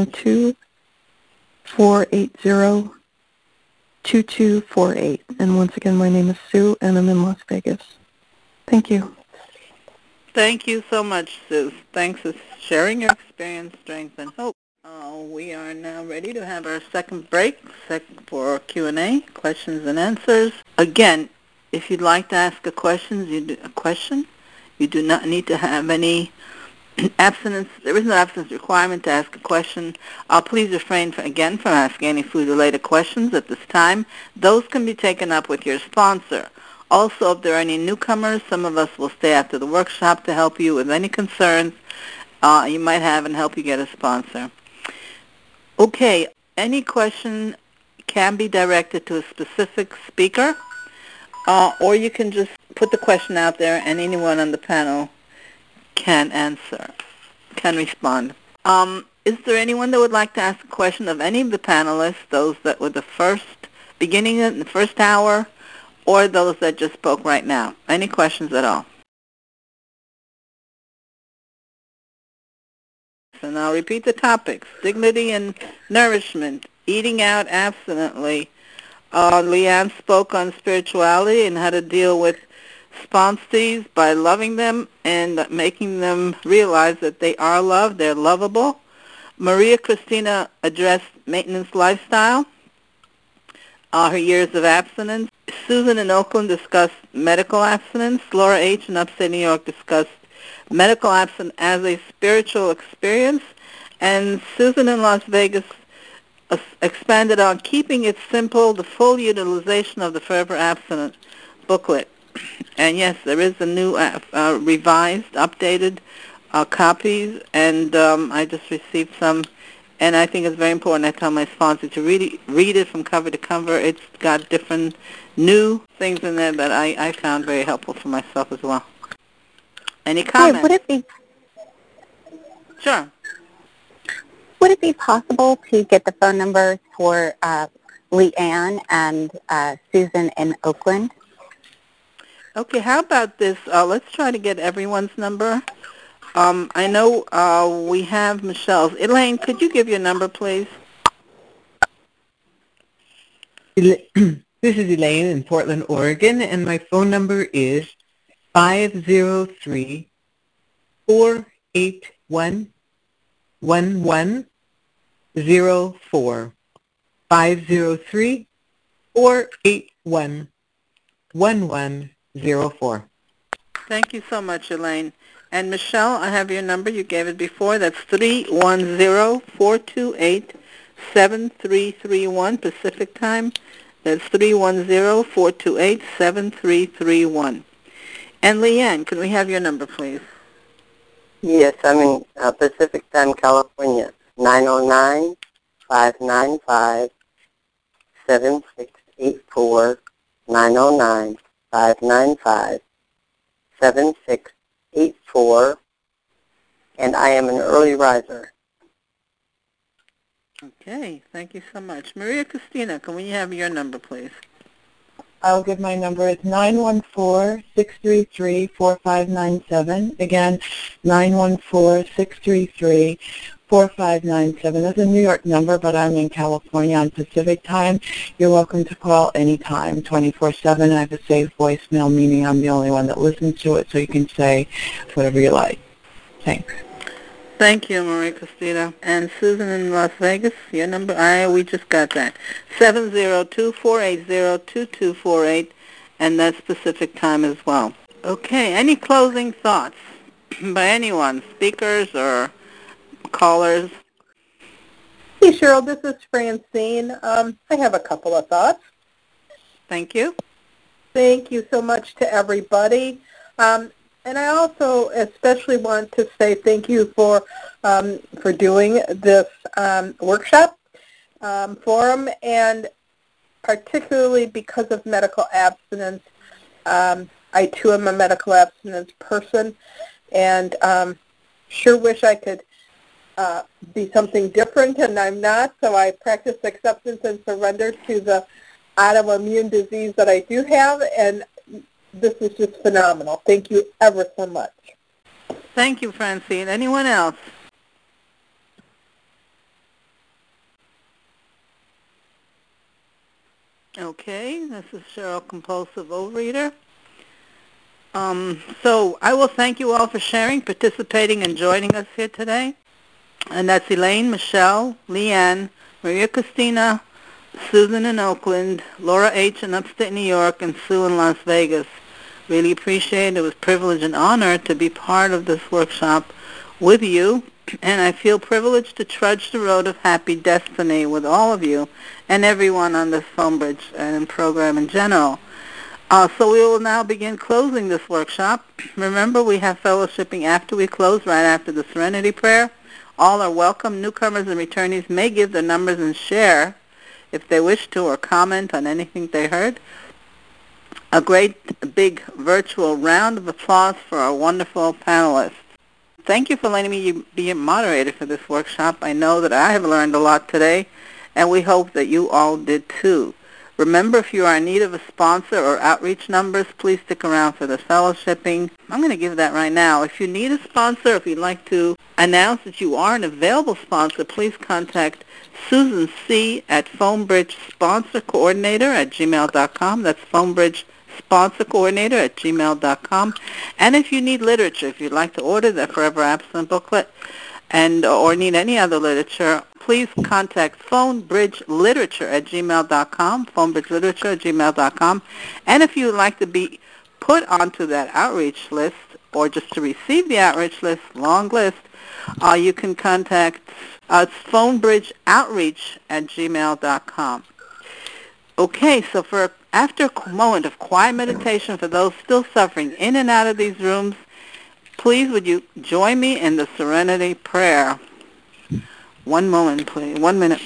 702-480-2248. And once again, my name is Sue, and I'm in Las Vegas. Thank you. Thank you so much, Sue. Thanks for sharing your experience, strength, and hope. We are now ready to have our second break for Q&A, questions and answers. Again, if you'd like to ask a question, you do not need to have any abstinence. There is no abstinence requirement to ask a question. Please refrain from asking any food-related questions at this time. Those can be taken up with your sponsor. Also, if there are any newcomers, some of us will stay after the workshop to help you with any concerns you might have and help you get a sponsor. Okay, any question can be directed to a specific speaker, or you can just put the question out there and anyone on the panel can respond. Is there anyone that would like to ask a question of any of the panelists, those that were the beginning in the first hour, or those that just spoke right now? Any questions at all? And I'll repeat the topics: dignity and nourishment, eating out abstinently. Leanne spoke on spirituality and how to deal with sponsees by loving them and making them realize that they are loved, they're lovable. Maria Christina addressed maintenance lifestyle, her years of abstinence. Susan in Oakland discussed medical abstinence. Laura H. in upstate New York discussed medical abstinence as a spiritual experience. And Susan in Las Vegas expanded on keeping it simple, the full utilization of the Forever Abstinent booklet. And yes, there is a new revised, updated copies, and I just received some, and I think it's very important. I tell my sponsor to read it from cover to cover. It's got different new things in there that I found very helpful for myself as well. Any comments? Hi, would it be... Sure. Would it be possible to get the phone numbers for Leanne and Susan in Oakland? Okay, how about this? Let's try to get everyone's number. I know we have Michelle's. Elaine, could you give your number, please? This is Elaine in Portland, Oregon, and my phone number is 503-481-1104. 503-481-1104. Thank you so much, Elaine. And Michelle, I have your number. You gave it before. That's 310-428-7331 Pacific Time. That's 310-428-7331. And Leanne, can we have your number, please? Yes, I'm in Pacific Time, California. 909-595-7684. 909-595-7684. 595-7684, and I am an early riser. Okay, thank you so much. Maria Christina, can we have your number, please? I'll give my number. It's 914-633-4597. Again, 914-633-4597. That's a New York number, but I'm in California on Pacific time. You're welcome to call anytime, 24/7. I have a safe voicemail, meaning I'm the only one that listens to it, so you can say whatever you like. Thanks. Thank you, Maria Christina. And Susan in Las Vegas, your number? We just got that. 702-480-2248, and that's Pacific time as well. Okay, any closing thoughts by anyone, speakers or callers? Hey, Cheryl, this is Francine. I have a couple of thoughts. Thank you. Thank you so much to everybody. And I also especially want to say thank you for doing this workshop forum, and particularly because of medical abstinence. I, too, am a medical abstinence person, and sure wish I could be something different, and I'm not, so I practice acceptance and surrender to the autoimmune disease that I do have, and this is just phenomenal. Thank you ever so much. Thank you, Francine. Anyone else? Okay, this is Cheryl, compulsive overeater. So I will thank you all for sharing, participating, and joining us here today. And that's Elaine, Michelle, Leanne, Maria Christina, Susan in Oakland, Laura H. in upstate New York, and Sue in Las Vegas. Really appreciate it. It was a privilege and honor to be part of this workshop with you, and I feel privileged to trudge the road of happy destiny with all of you and everyone on this phone bridge and program in general. So we will now begin closing this workshop. Remember, we have fellowshipping after we close, right after the Serenity Prayer. All are welcome. Newcomers and returnees may give their numbers and share if they wish to, or comment on anything they heard. A great big virtual round of applause for our wonderful panelists. Thank you for letting me be a moderator for this workshop. I know that I have learned a lot today, and we hope that you all did too. Remember, if you are in need of a sponsor or outreach numbers, please stick around for the fellowshipping. I'm going to give that right now. If you need a sponsor, if you'd like to announce that you are an available sponsor, please contact Susan C. at phonebridgesponsorcoordinator@gmail.com. That's phonebridgesponsorcoordinator@gmail.com. And if you need literature, if you'd like to order the Forever Abstinent booklet or need any other literature, please contact phonebridgeliterature@gmail.com, phonebridgeliterature@gmail.com. And if you would like to be put onto that outreach list or just to receive the outreach list, long list, you can contact phonebridgeoutreach@gmail.com. Okay, so after a moment of quiet meditation for those still suffering in and out of these rooms, please would you join me in the Serenity Prayer. One moment, please. 1 minute.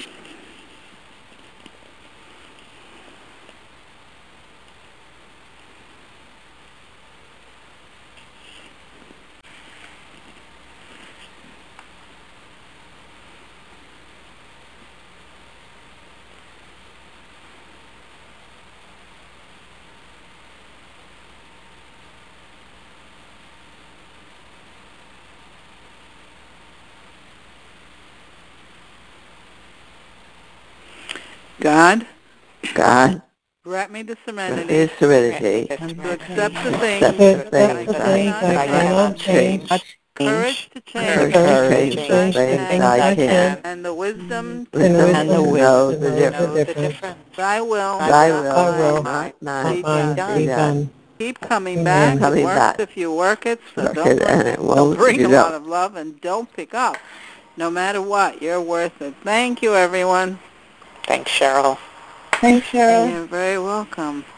God, grant me the serenity to accept the things I cannot change, courage to change things I can, and the wisdom to know the difference. Thy will, not mine, be done. Keep coming back. It works if you work it, so don't bring a lot of love and don't pick up. No matter what, you're worth it. Thank you, everyone. Thanks, Cheryl. Thanks, Cheryl. You're very welcome.